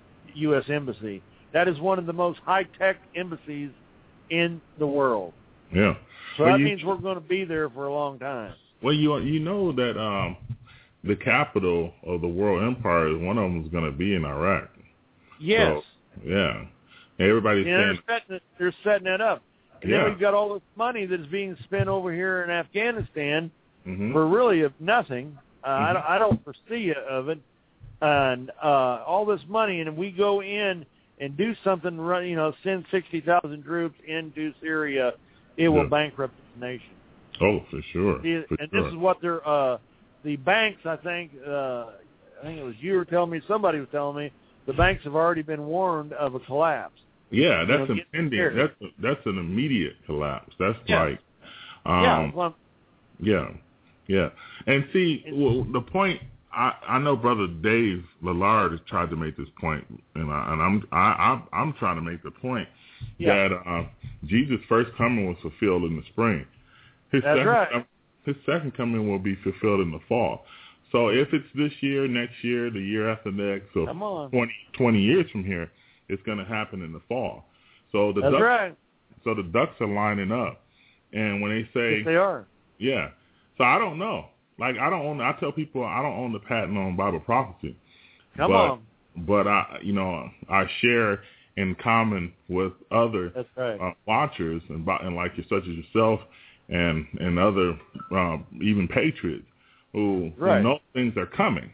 U S embassy. That is one of the most high-tech embassies in the world. Yeah. So well, that you, means we're going to be there for a long time. Well, you you know that um, the capital of the world empire, is one of them is going to be in Iraq. Yes. So, yeah. Everybody's yeah, saying they're setting, it, they're setting that up. And yeah. then we've got all this money that's being spent over here in Afghanistan mm-hmm. for really of nothing. Uh, mm-hmm. I, don't, I don't foresee of it. And uh, all this money, and we go in and do something, you know, send sixty thousand troops into Syria, it will yeah. bankrupt the nation. Oh, for sure. See, for and sure. this is what they're, uh, the banks, I think, uh, I think it was you were telling me, somebody was telling me, the banks have already been warned of a collapse. Yeah, that's an impending. That's a, that's an immediate collapse. That's yeah. like, um, yeah, well, yeah, yeah. And see, well, the point. I, I know Brother Dave Lillard has tried to make this point, and, I, and I'm I, I'm I'm trying to make the point yeah. that uh, Jesus' first coming was fulfilled in the spring. His That's second, right. His second coming will be fulfilled in the fall. So if it's this year, next year, the year after next, or twenty, twenty years from here, it's going to happen in the fall. So the That's ducks, right. So the ducks are lining up, and when they say yes, they are, yeah. So I don't know. Like I don't own. I tell people I don't own the patent on Bible prophecy. Come but, on. But I, you know, I share in common with other That's right. uh, watchers and, and like such as yourself and and other uh, even patriots who, right. who know things are coming.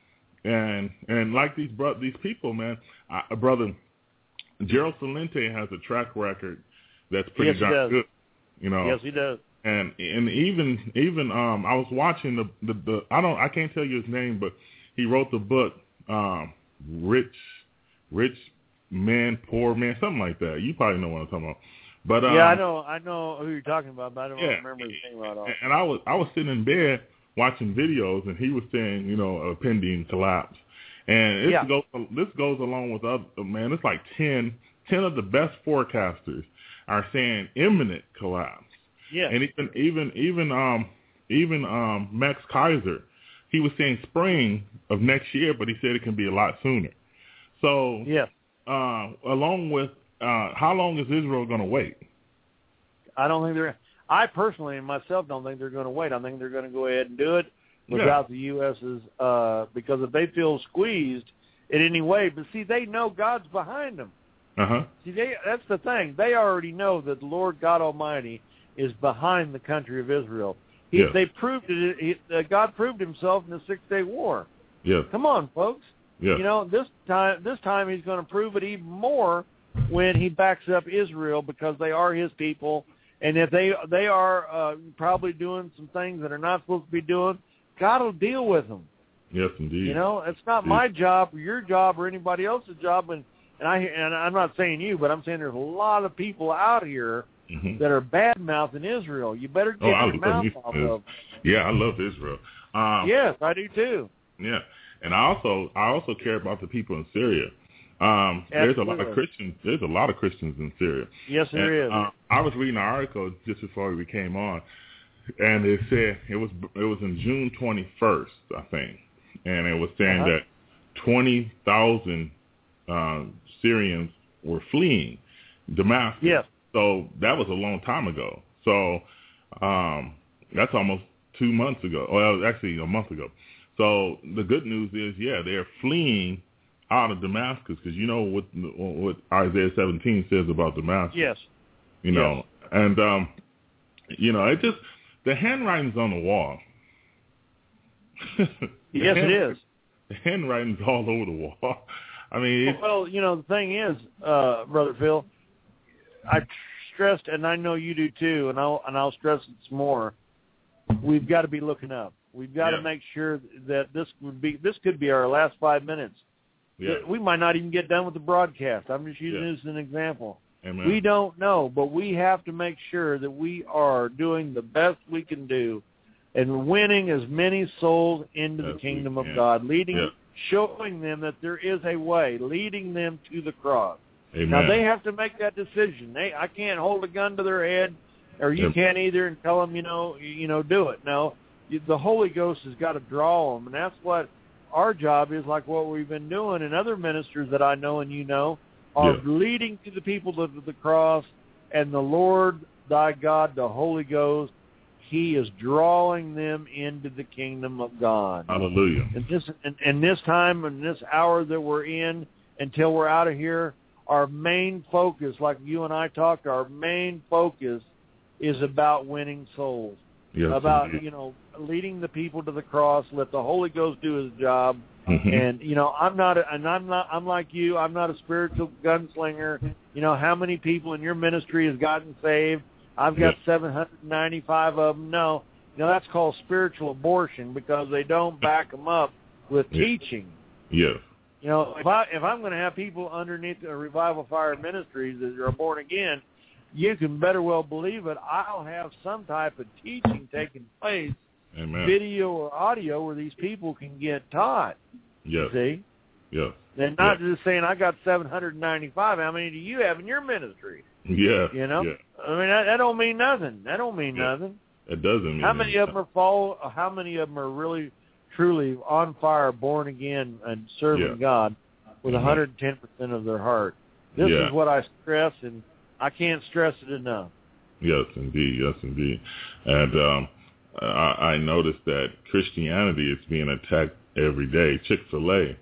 And and like these bro- these people, man, I, brother Gerald Celente has a track record that's pretty yes, darn good. You know. Yes, he does. And and even even um, I was watching the, the the I don't I can't tell you his name, but he wrote the book um, Rich Rich Man Poor Man, something like that. You probably know what I'm talking about. But um, yeah, I know I know who you're talking about, but I don't yeah, remember his name at all. And I was I was sitting in bed watching videos, and he was saying, you know, a pending collapse. And this yeah. goes this goes along with other, man. It's like ten, ten of the best forecasters are saying imminent collapse. Yeah. And even even even um even um Max Kaiser, he was saying spring of next year, but he said it can be a lot sooner. So yeah. Uh, along with uh, how long is Israel going to wait? I don't think they're. I personally and myself don't think they're going to wait. I think they're going to go ahead and do it without yeah. the U S's uh, because if they feel squeezed in any way, but see, they know God's behind them. Uh huh. See, they, that's the thing. They already know that the Lord God Almighty is behind the country of Israel. He, yes. They proved it. He, uh, God proved Himself in the Six Day War. Yes. Come on, folks. Yes. You know, this time, this time He's going to prove it even more when He backs up Israel because they are His people, and if they they are uh, probably doing some things that are not supposed to be doing, God will deal with them. Yes, indeed. You know, it's not yes. my job or your job or anybody else's job, and and I and I'm not saying you, but I'm saying there's a lot of people out here mm-hmm. that are bad mouthing Israel. You better get oh, your mouth off of. Yeah, I love Israel. Um, yes, I do too. Yeah. And I also I also care about the people in Syria. Um, there's a lot of Christians. There's a lot of Christians in Syria. Yes, there and, is. Uh, I was reading an article just before we came on, and it said it was it was in June twenty-first, I think, and it was saying uh-huh. that twenty thousand uh, Syrians were fleeing Damascus. Yes. So that was a long time ago. So um, that's almost two months ago. Well, actually a month ago. So the good news is, yeah, they're fleeing out of Damascus because you know what what Isaiah seventeen says about Damascus. Yes. You know, yes. and um, you know, it just the handwriting's on the wall. the yes, hand, it is. The handwriting's all over the wall. I mean, well, you know, the thing is, uh, Brother Phil, I stressed, and I know you do too, and I'll and I'll stress it some more. We've got to be looking up. We've got yeah. to make sure that this would be this could be our last five minutes. Yeah. We might not even get done with the broadcast. I'm just using yeah. this as an example. Amen. We don't know, but we have to make sure that we are doing the best we can do and winning as many souls into That's the kingdom of yeah. God, leading, yeah. showing them that there is a way, leading them to the cross. Amen. Now, they have to make that decision. They, I can't hold a gun to their head, or you yeah. can't either and tell them, you know, you know, do it. No, the Holy Ghost has got to draw them, and that's what our job is, like what we've been doing, and other ministers that I know and you know are yeah. leading to the people to the cross, and the Lord thy God, the Holy Ghost, He is drawing them into the kingdom of God. Hallelujah. And this, and, and this time and this hour that we're in, until we're out of here, our main focus, like you and I talked, our main focus is about winning souls. Yes, about, indeed. you know, leading the people to the cross, let the Holy Ghost do His job. Mm-hmm. And, you know, I'm not, a, and I'm not, I'm like you, I'm not a spiritual gunslinger. You know, how many people in your ministry has gotten saved? I've got yes. seven hundred ninety-five of them. No, you know, that's called spiritual abortion because they don't back them up with yes. teaching. Yes. You know, if I if I'm going to have people underneath the Revival Fire Ministries that are born again, you can better well believe it. I'll have some type of teaching taking place, Amen. video or audio, where these people can get taught. Yes. See? Yes. And not yes. just saying, I got seven hundred ninety-five. How many do you have in your ministry? Yeah. You know? Yeah. I mean, that, that don't mean nothing. That don't mean yeah. nothing. It doesn't mean How many anything. of them are fall? How many of them are really, truly on fire, born again, and serving yeah. God with mm-hmm. one hundred ten percent of their heart? This yeah. is what I stress, and I can't stress it enough. Yes, indeed. Yes, indeed. And um, I, I noticed that Christianity is being attacked every day. Chick-fil-A.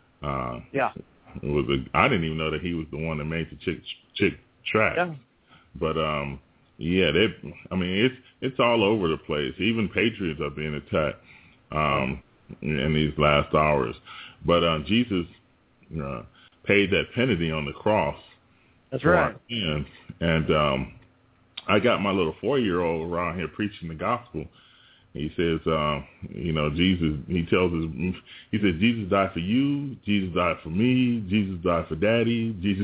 Uh, yeah. It was a, I didn't even know that he was the one that made the Chick Chick tracks. Yeah. But um, Yeah, they. I mean, it's it's all over the place. Even patriots are being attacked um, in these last hours. But uh, Jesus uh, paid that penalty on the cross. That's right. And and um, I got my little four-year-old around here preaching the gospel. He says, uh, you know, Jesus, he tells us, he says, Jesus died for you, Jesus died for me, Jesus died for daddy, Jesus.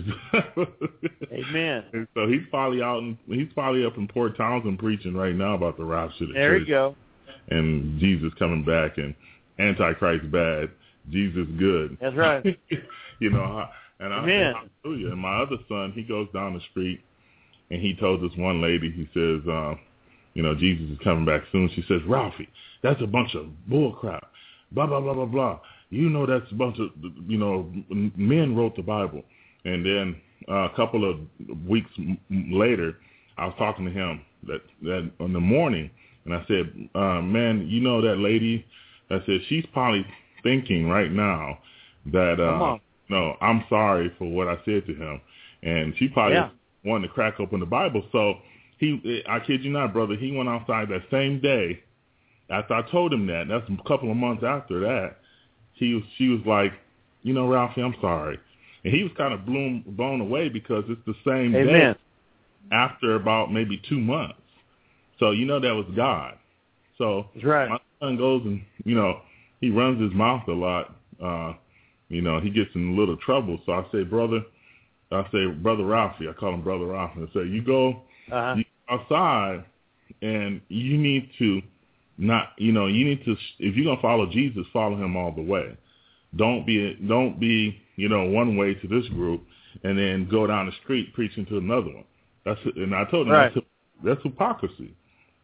Amen. And so he's probably out, in, he's probably up in Port Townsend preaching right now about the rapture of the There church. you go. And Jesus coming back and Antichrist bad, Jesus good. That's right. You know, and I Amen. say hallelujah. And my other son, he goes down the street and he told this one lady, he says, uh, you know, Jesus is coming back soon. She says, Ralphie, that's a bunch of bull crap. Blah, blah, blah, blah, blah. You know that's a bunch of, you know, men wrote the Bible. And then uh, a couple of weeks m- later, I was talking to him that, that in the morning, and I said, uh, man, you know that lady? I said, she's probably thinking right now that, uh, no, I'm sorry for what I said to him. And she probably yeah. wanted to crack open the Bible. So, He, I kid you not, brother, he went outside that same day after I told him that. That's a couple of months after that. He was, she was like, you know, Ralphie, I'm sorry. And he was kind of blown, blown away because it's the same Amen. day after about maybe two months. So, you know, that was God. So That's right. my son goes and, you know, he runs his mouth a lot. Uh, you know, he gets in a little trouble. So I say, brother, I say, Brother Ralphie, I call him Brother Ralphie. I say, you go Uh-huh. you outside and you need to not, you know, you need to, if you're going to follow Jesus, follow him all the way. Don't be, don't be, you know, one way to this group and then go down the street preaching to another one. That's, and I told him right. that's, that's hypocrisy.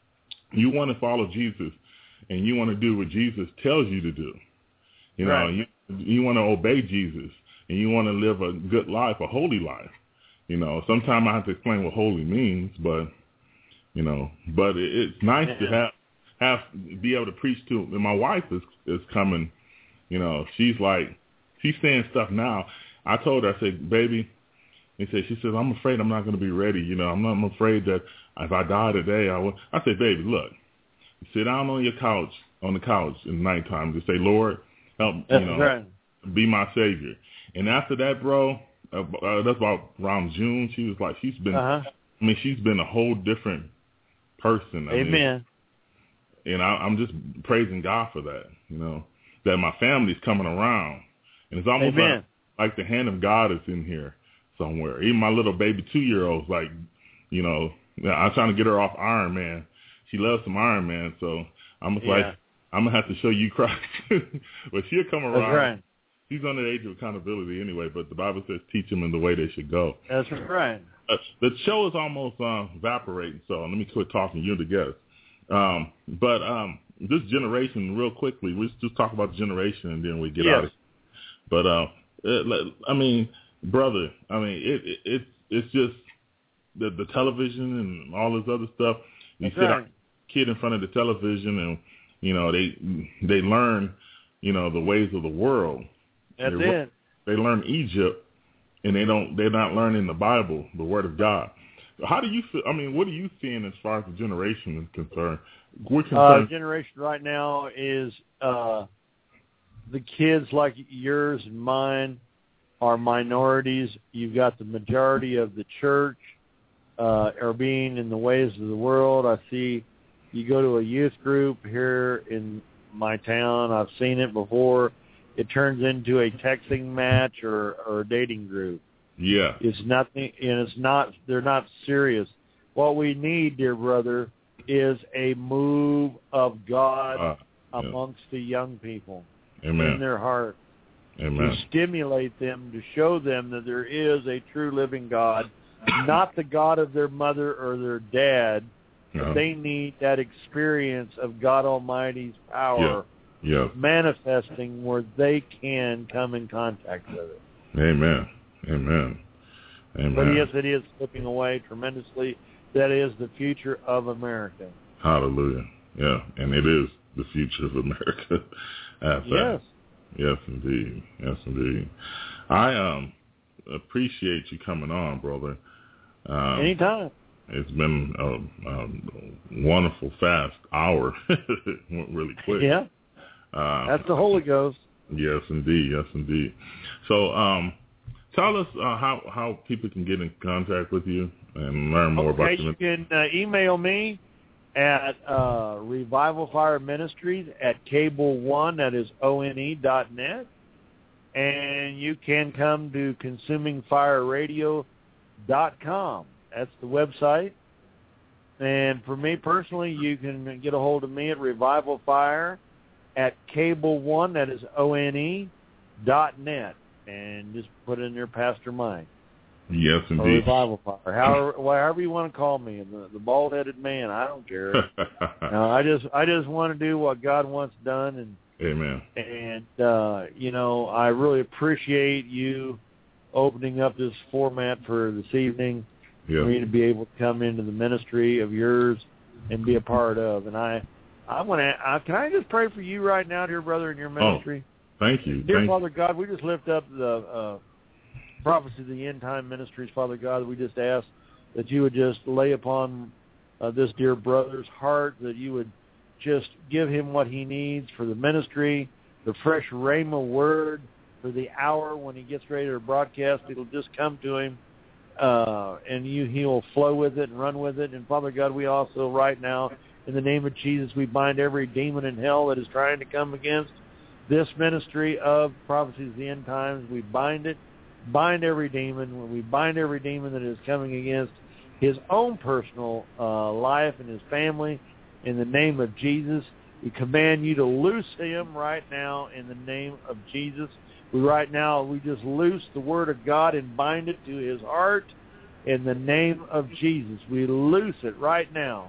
You want to follow Jesus and you want to do what Jesus tells you to do. You know, right. you, you want to obey Jesus and you want to live a good life, a holy life. You know, sometimes I have to explain what holy means, but, you know, but it, it's nice yeah. to have, have, be able to preach to, and my wife is, is coming, you know, she's like, she's saying stuff now. I told her, I said, baby, he said, she says, I'm afraid I'm not going to be ready. You know, I'm not, I'm afraid that if I die today, I will. I said, baby, look, sit down on your couch, on the couch in the nighttime, just say, Lord, help, That's you know, right. be my savior. And after that, bro, Uh, uh, that's about around June. She was like, she's been, uh-huh. I mean, she's been a whole different person. I Amen. Mean, and I, I'm just praising God for that, you know, that my family's coming around. And it's almost Amen. like, like the hand of God is in here somewhere. Even my little baby two-year-old's like, you know, I'm trying to get her off Iron Man. She loves some Iron Man. So I'm just yeah. like, I'm going to have to show you Christ. But she'll come around. That's right. He's on the age of accountability anyway, but the Bible says teach them in the way they should go. That's right. Uh, the show is almost uh, evaporating, so let me quit talking. You're the guest. Um, but um, this generation, real quickly, let's just talk about the generation and then we get yes. out of here. But, uh, it, I mean, brother, I mean, it, it, it it's just the, the television and all this other stuff. You That's sit right. a kid in front of the television and, you know, they they learn, you know, the ways of the world. That's they, it. They learn Egypt, and they don't. They're not learning the Bible, the Word of God. How do you feel? I mean, what are you seeing as far as the generation is concerned? We're concerned. Uh, generation right now is uh, the kids like yours and mine are minorities. You've got the majority of the church uh, are being in the ways of the world. I see you go to a youth group here in my town. I've seen it before. It turns into a texting match or, or a dating group. Yeah. It's nothing, and it's not, they're not serious. What we need, dear brother, is a move of God uh, yeah. amongst the young people. Amen. In their heart. Amen. To stimulate them, to show them that there is a true living God, not the God of their mother or their dad. No. But they need that experience of God Almighty's power. Yeah. Yeah. manifesting where they can come in contact with it. Amen. Amen. Amen. But yes, it is slipping away tremendously. That is the future of America. Hallelujah. Yeah, and it is the future of America. Yes. Yes, indeed. Yes, indeed. I um appreciate you coming on, brother. Um, Anytime. it's been a, a wonderful, fast hour. It went really quick. Yeah, uh, that's the Holy Ghost. Yes, indeed. Yes, indeed. So, um, tell us uh, how how people can get in contact with you and learn more okay, about you. You can uh, email me at uh, Revival Fire Ministries at cable one, that is O N E dot net. And you can come to consuming fire radio dot com. That's the website. And for me personally, you can get a hold of me at Revival Fire at cable one, that is O N E dot net. And just put in there Pastor Mike. Yes, indeed. Or Revival Fire. However, however you want to call me, the, the bald-headed man, I don't care. no, I just I just want to do what God wants done. And Amen. And, uh, you know, I really appreciate you opening up this format for this evening yeah. for me to be able to come into the ministry of yours and be a part of. And I, I want to, I, can I just pray for you right now, dear brother, in your ministry? Oh, thank you. Dear thank Father you. God, we just lift up the uh, prophecy of the end time ministries, Father God. We just ask that you would just lay upon uh, this dear brother's heart, that you would just give him what he needs for the ministry, the fresh rhema word for the hour when he gets ready to broadcast. It'll just come to him, uh, and you he'll flow with it and run with it. And, Father God, we also right now, in the name of Jesus, we bind every demon in hell that is trying to come against this ministry of prophecies of the end times. We bind it, bind every demon. We bind every demon that is coming against his own personal uh, life and his family. In the name of Jesus, we command you to loose him right now in the name of Jesus. We right now, we just loose the word of God and bind it to his heart in the name of Jesus. We loose it right now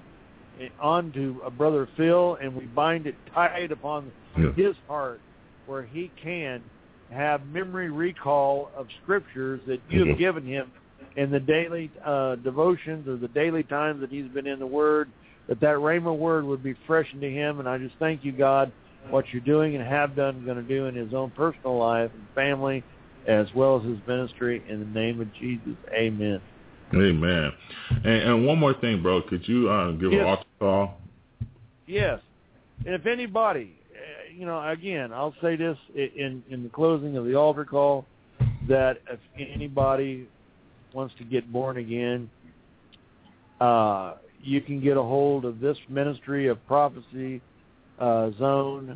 onto a Brother Phil, and we bind it tight upon yeah. his heart where he can have memory recall of scriptures that you have given him in the daily uh, devotions or the daily times that he's been in the Word, that that rhema word would be fresh into him. And I just thank you, God, what you're doing and have done and going to do in his own personal life and family as well as his ministry. In the name of Jesus, amen. Amen. And, and one more thing, bro. Could you uh, give yes. an altar call? Yes. And if anybody, uh, you know, again, I'll say this in, in the closing of the altar call, that if anybody wants to get born again, uh, you can get a hold of this ministry of Prophecy uh, Zone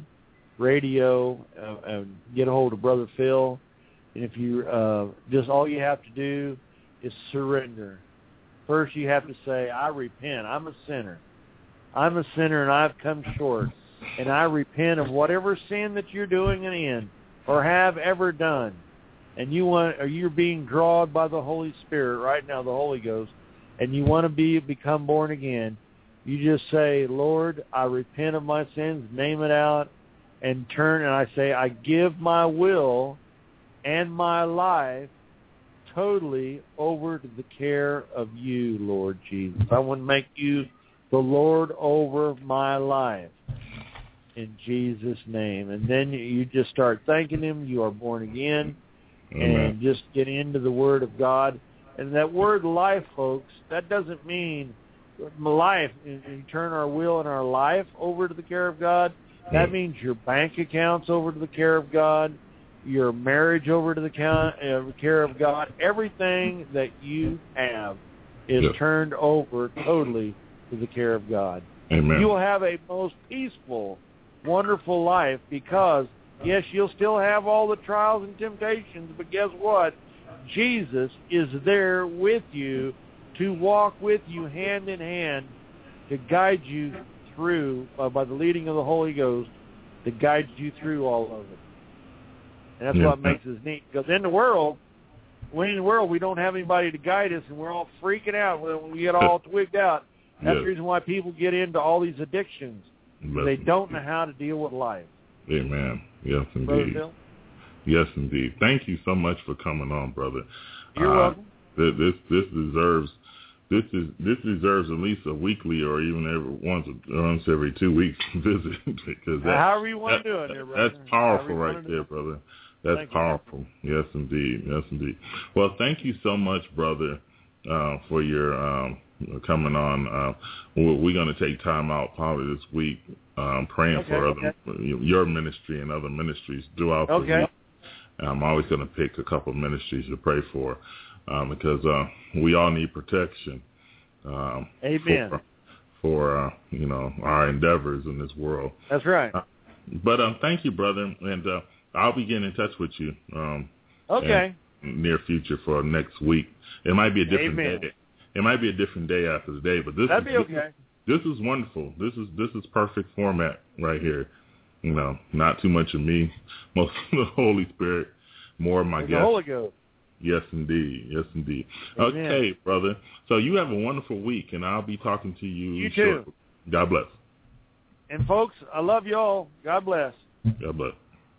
Radio uh, and get a hold of Brother Phil. And if you uh, just all you have to do is surrender. First, you have to say, I repent. I'm a sinner. I'm a sinner, and I've come short. And I repent of whatever sin that you're doing in or have ever done. And you want, or you're being drawn by the Holy Spirit right now, the Holy Ghost, and you want to be become born again, you just say, Lord, I repent of my sins, name it out, and turn, and I say, I give my will and my life totally over to the care of you, Lord Jesus. I want to make you the Lord over my life in Jesus' name. And then you just start thanking him. You are born again. Amen. And just get into the Word of God. And that word life, folks, that doesn't mean life. You turn our will and our life over to the care of God. That means your bank accounts over to the care of God, your marriage over to the care of God. Everything that you have is yes. turned over totally to the care of God. Amen. You will have a most peaceful, wonderful life because, yes, you'll still have all the trials and temptations, but guess what? Jesus is there with you to walk with you hand in hand to guide you through, uh, by the leading of the Holy Ghost, to guide you through all of it. And that's yeah. what makes us neat. Because in the world, when in the world we don't have anybody to guide us and we're all freaking out when we get all twigged out. That's yeah. the reason why people get into all these addictions. They don't know how to deal with life. Amen. Yes, indeed. Brother Phil? Yes, indeed. Thank you so much for coming on, brother. You're uh, welcome. This this deserves this is this deserves at least a weekly or even every once once every two weeks visit because that, however you want that, to do it, there, brother. That's powerful right there, brother. That's thank powerful. You. Yes, indeed. Yes, indeed. Well, thank you so much, brother. uh, for your um, coming on. Uh, we're, we're going to take time out probably this week, um, praying okay, for okay. other your ministry and other ministries throughout okay. the week. I'm always going to pick a couple of ministries to pray for um, because uh, we all need protection. Um, Amen. For, for uh, you know, our endeavors in this world. That's right. Uh, but um, thank you, brother, and uh, I'll be getting in touch with you. Um, okay. in near future for next week. It might be a different Amen. day. It might be a different day after the day, but this That'd is be okay. This, this is wonderful. This is this is perfect format right here. You know, not too much of me, most of the Holy Spirit, more of my There's guests. the Holy Ghost. Yes, indeed. Yes, indeed. Amen. Okay, brother. So you have a wonderful week, and I'll be talking to you. You shortly. too. God bless. And folks, I love you all. God bless. God bless.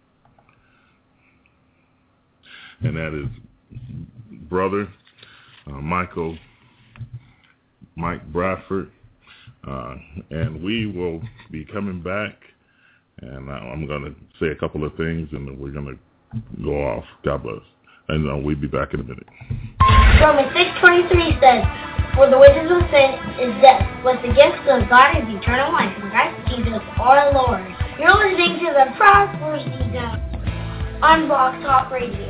And that is brother uh, Michael, Mike Bradford, uh, and we will be coming back. And I'm going to say a couple of things, and then we're going to go off. God bless. And uh, we'll be back in a minute. Romans six twenty-three says, "For the wages of sin is death, but the gift of God is eternal life in Christ Jesus our Lord." You're listening to the Prophecy Zone on Blog Talk Radio.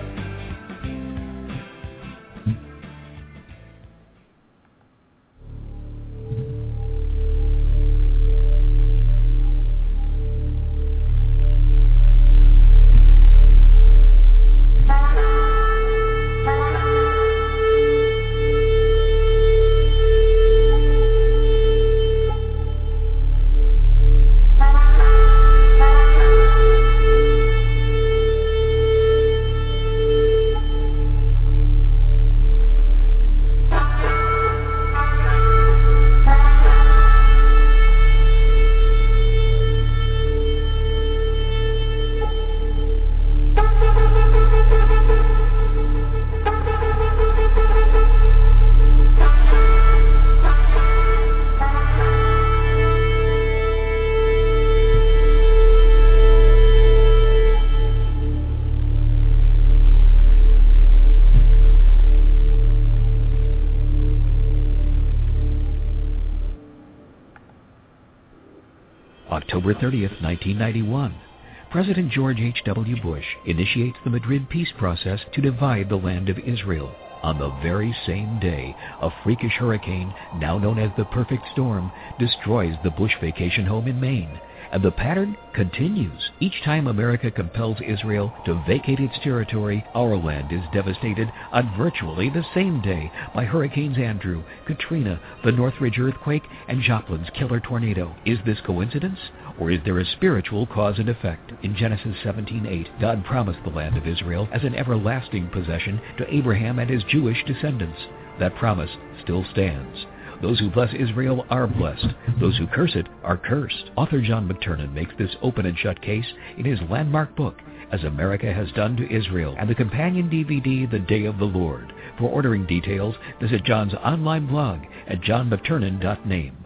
October thirtieth, nineteen ninety-one. President George H W. Bush initiates the Madrid peace process to divide the land of Israel. On the very same day, a freakish hurricane, now known as the Perfect Storm, destroys the Bush vacation home in Maine. And the pattern continues. Each time America compels Israel to vacate its territory, our land is devastated on virtually the same day by Hurricanes Andrew, Katrina, the Northridge earthquake, and Joplin's killer tornado. Is this coincidence? Or is there a spiritual cause and effect? In Genesis seventeen eight, God promised the land of Israel as an everlasting possession to Abraham and his Jewish descendants. That promise still stands. Those who bless Israel are blessed. Those who curse it are cursed. Author John McTernan makes this open and shut case in his landmark book, As America Has Done to Israel, and the companion D V D, The Day of the Lord. For ordering details, visit John's online blog at john mcternan dot name.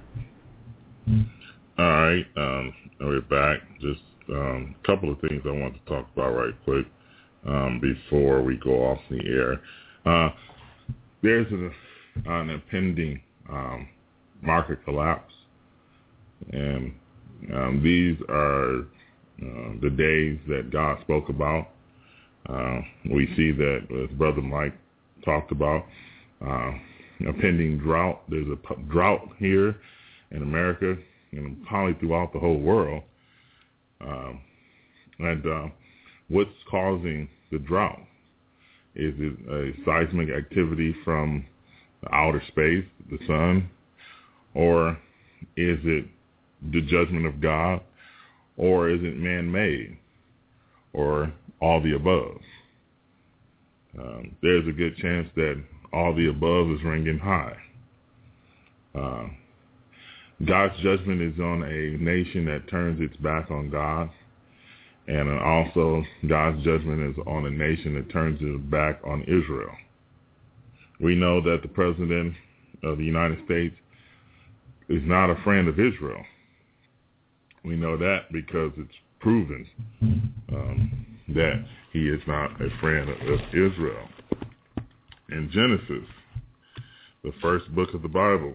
All right, um, we're back. Just um, a couple of things I want to talk about right quick um, before we go off the air. Uh, there's a, an impending Um, market collapse, and um, these are uh, the days that God spoke about. Uh, we see that, as Brother Mike talked about, uh, a pending drought. There's a p- drought here in America and probably throughout the whole world. Um, and uh, what's causing the drought? Is it a seismic activity from outer space, the sun, or is it the judgment of God, or is it man-made, or all the above? Um, there's a good chance that all the above is ringing high. Uh, God's judgment is on a nation that turns its back on God, and also God's judgment is on a nation that turns its back on Israel. We know that the President of the United States is not a friend of Israel. We know that because it's proven um, that he is not a friend of Israel. In Genesis the first book of the Bible.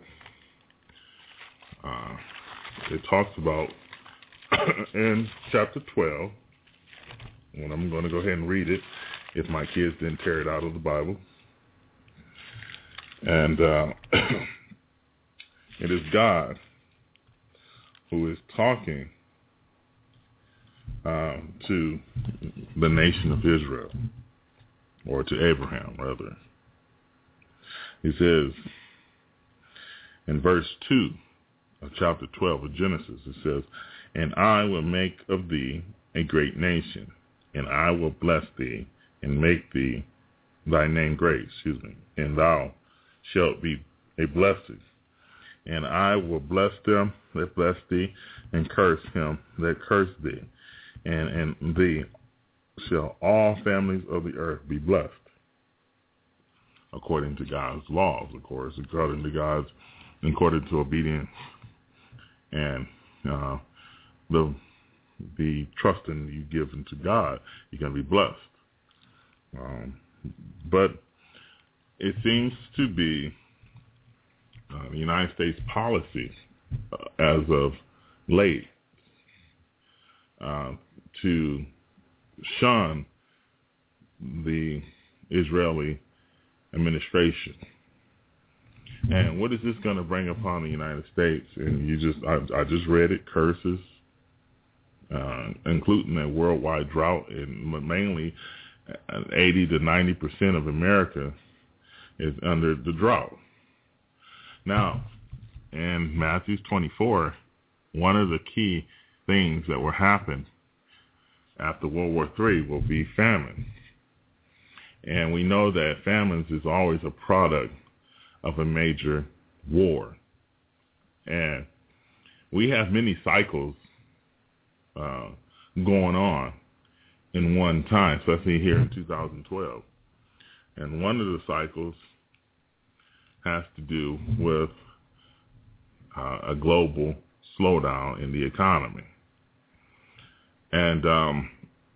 Uh, it talks about in chapter twelve, and I'm going to go ahead and read it if my kids didn't tear it out of the Bible. And uh, it is God who is talking uh, to the nation of Israel, or to Abraham, rather. He says in verse two of chapter twelve of Genesis, it says, "And I will make of thee a great nation, and I will bless thee, and make thee thy name great, excuse me, and thou shalt be a blessing. And I will bless them that bless thee, and curse him that curse thee. And in thee shall all families of the earth be blessed." According to God's laws, of course, according to God's, according to obedience and uh, the the trusting you give into God, you're going to be blessed. Um, but it seems to be uh, the United States policy uh, as of late uh, to shun the Israeli administration. And what is this going to bring upon the United States? And you just, I, I just read it, curses, uh, including a worldwide drought, and mainly eighty to ninety percent of America is under the drought. Now, in Matthew twenty-four, one of the key things that will happen after World War Three will be famine. And we know that famines is always a product of a major war. And we have many cycles uh, going on in one time, especially here in two thousand twelve. And one of the cycles has to do with uh, a global slowdown in the economy. And um,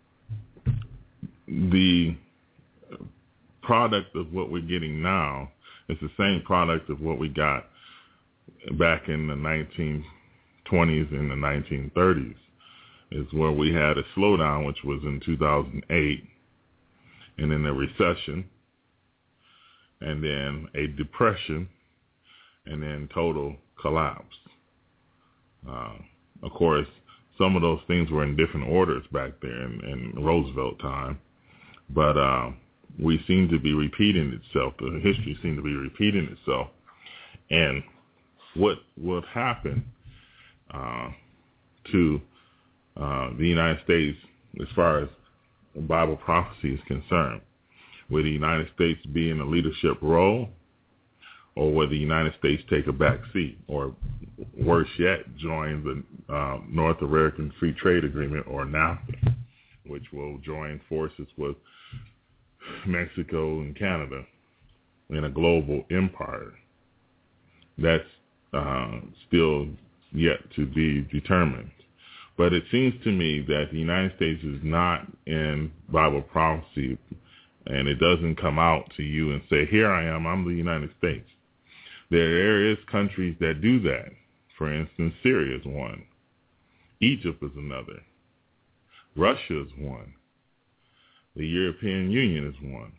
the product of what we're getting now is the same product of what we got back in the nineteen twenties and the nineteen thirties. Is where we had a slowdown, which was in two thousand eight, and then a recession, and then a depression, and then total collapse. Uh, of course, some of those things were in different orders back there in, in Roosevelt time, but uh, we seem to be repeating itself. The history seemed to be repeating itself. And what would happen uh, to uh, the United States as far as Bible prophecy is concerned? Will the United States be in a leadership role, or will the United States take a back seat, or worse yet, join the uh, North American Free Trade Agreement, or NAFTA, which will join forces with Mexico and Canada in a global empire? That's uh, still yet to be determined. But it seems to me that the United States is not in Bible prophecy, and it doesn't come out to you and say, here I am, I'm the United States. There is countries that do that. For instance, Syria is one. Egypt is another. Russia is one. The European Union is one.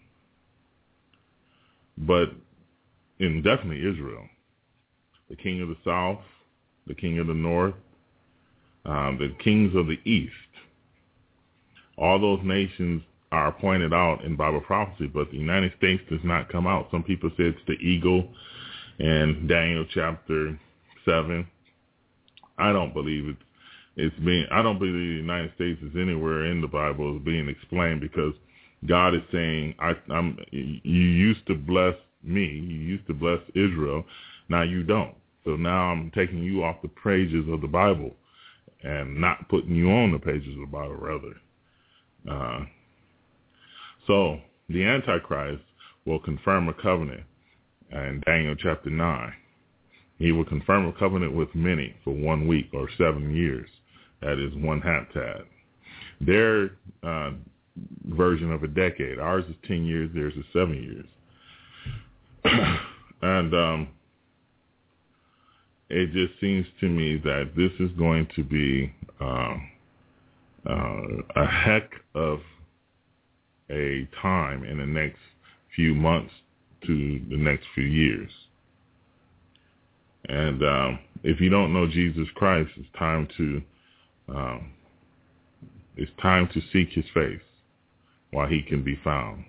But in definitely Israel, the king of the south, the king of the north, um, the kings of the east, all those nations are pointed out in Bible prophecy, but the United States does not come out. Some people say it's the eagle in Daniel chapter seven. I don't believe it's it's being. I don't believe the United States is anywhere in the Bible is being explained, because God is saying, I, I'm. You used to bless me. You used to bless Israel. Now you don't. So now I'm taking you off the pages of the Bible and not putting you on the pages of the Bible, rather. Uh, so the Antichrist will confirm a covenant in Daniel chapter nine. He will confirm a covenant with many for one week or seven years. That is one heptad. Their uh, version of a decade. Ours is ten years. Theirs is seven years. And um, it just seems to me that this is going to be uh, uh, a heck of a time in the next few months to the next few years. And um, if you don't know Jesus Christ, it's time to um, it's time to seek his face while he can be found.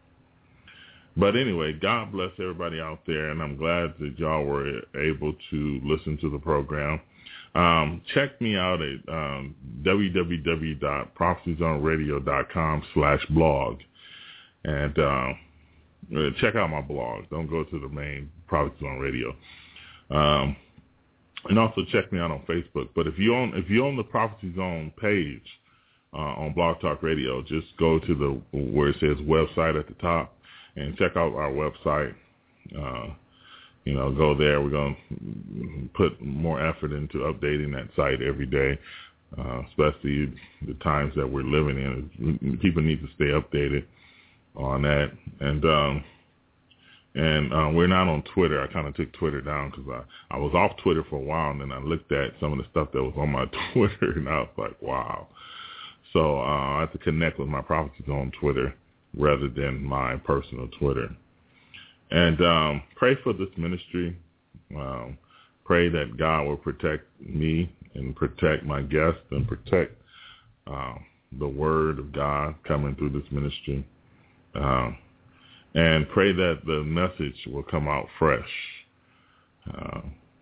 But anyway, God bless everybody out there, and I'm glad that y'all were able to listen to the program. Um, check me out at um, w w w dot prophecy zone radio dot com slash blog, and uh, check out my blog. Don't go to the main Prophecy Zone Radio. Um, and also check me out on Facebook. But if you own if you own the Prophecy Zone page uh, on Blog Talk Radio, just go to the where it says website at the top and check out our website. Uh, you know, go there. We're going to put more effort into updating that site every day, uh, especially the times that we're living in. People need to stay updated on that. And um, and uh, we're not on Twitter. I kind of took Twitter down because I, I was off Twitter for a while, and then I looked at some of the stuff that was on my Twitter, and I was like, wow. So uh, I have to connect with my prophecies on Twitter rather than my personal Twitter. And um, pray for this ministry. Um, pray that God will protect me and protect my guests and protect uh, the word of God coming through this ministry. Um, and pray that the message will come out fresh, uh,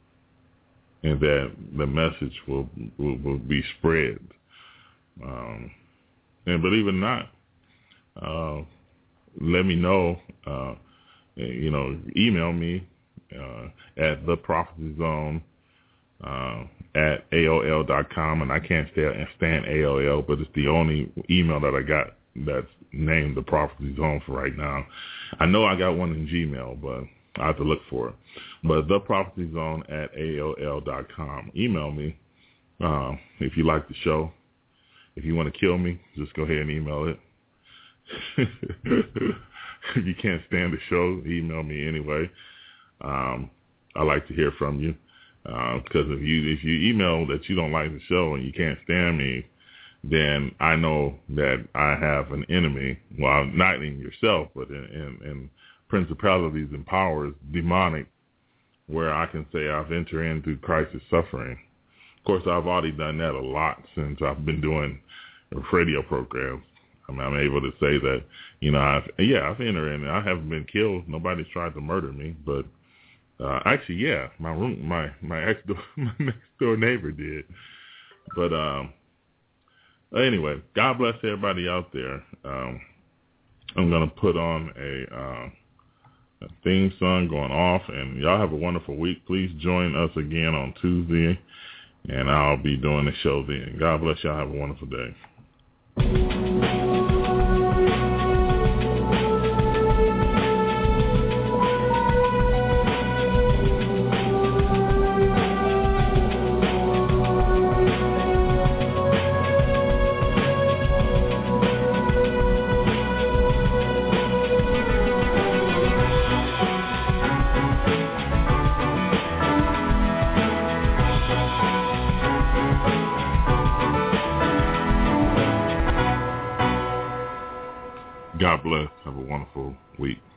and that the message will will, will be spread. Um, and believe it or not, uh, let me know. Uh, you know, email me uh, at the prophecy zone uh, at A O L dot com, and I can't stand, stand A O L, but it's the only email that I got that's named the Prophecy Zone for right now. I know I got one in Gmail, but I have to look for it. But the Prophecy Zone at A O L dot com. Email me uh, if you like the show. If you want to kill me, just go ahead and email it. If you can't stand the show, email me anyway. Um, I like to hear from you because uh, if you if you email that you don't like the show and you can't stand me, then I know that I have an enemy. Well, not in yourself, but in, in, in principalities and powers, demonic, where I can say I've entered in through Christ's suffering. Of course, I've already done that a lot since I've been doing radio programs. I mean, I'm able to say that, you know, I've, yeah, I've entered in. I haven't been killed. Nobody's tried to murder me, but uh, actually, yeah, my room, my my ex door, my next door neighbor did. But um, anyway, God bless everybody out there. Um, I'm gonna put on a, uh, a theme song going off, and y'all have a wonderful week. Please join us again on Tuesday, and I'll be doing the show then. God bless y'all. Have a wonderful day. God bless. Have a wonderful week.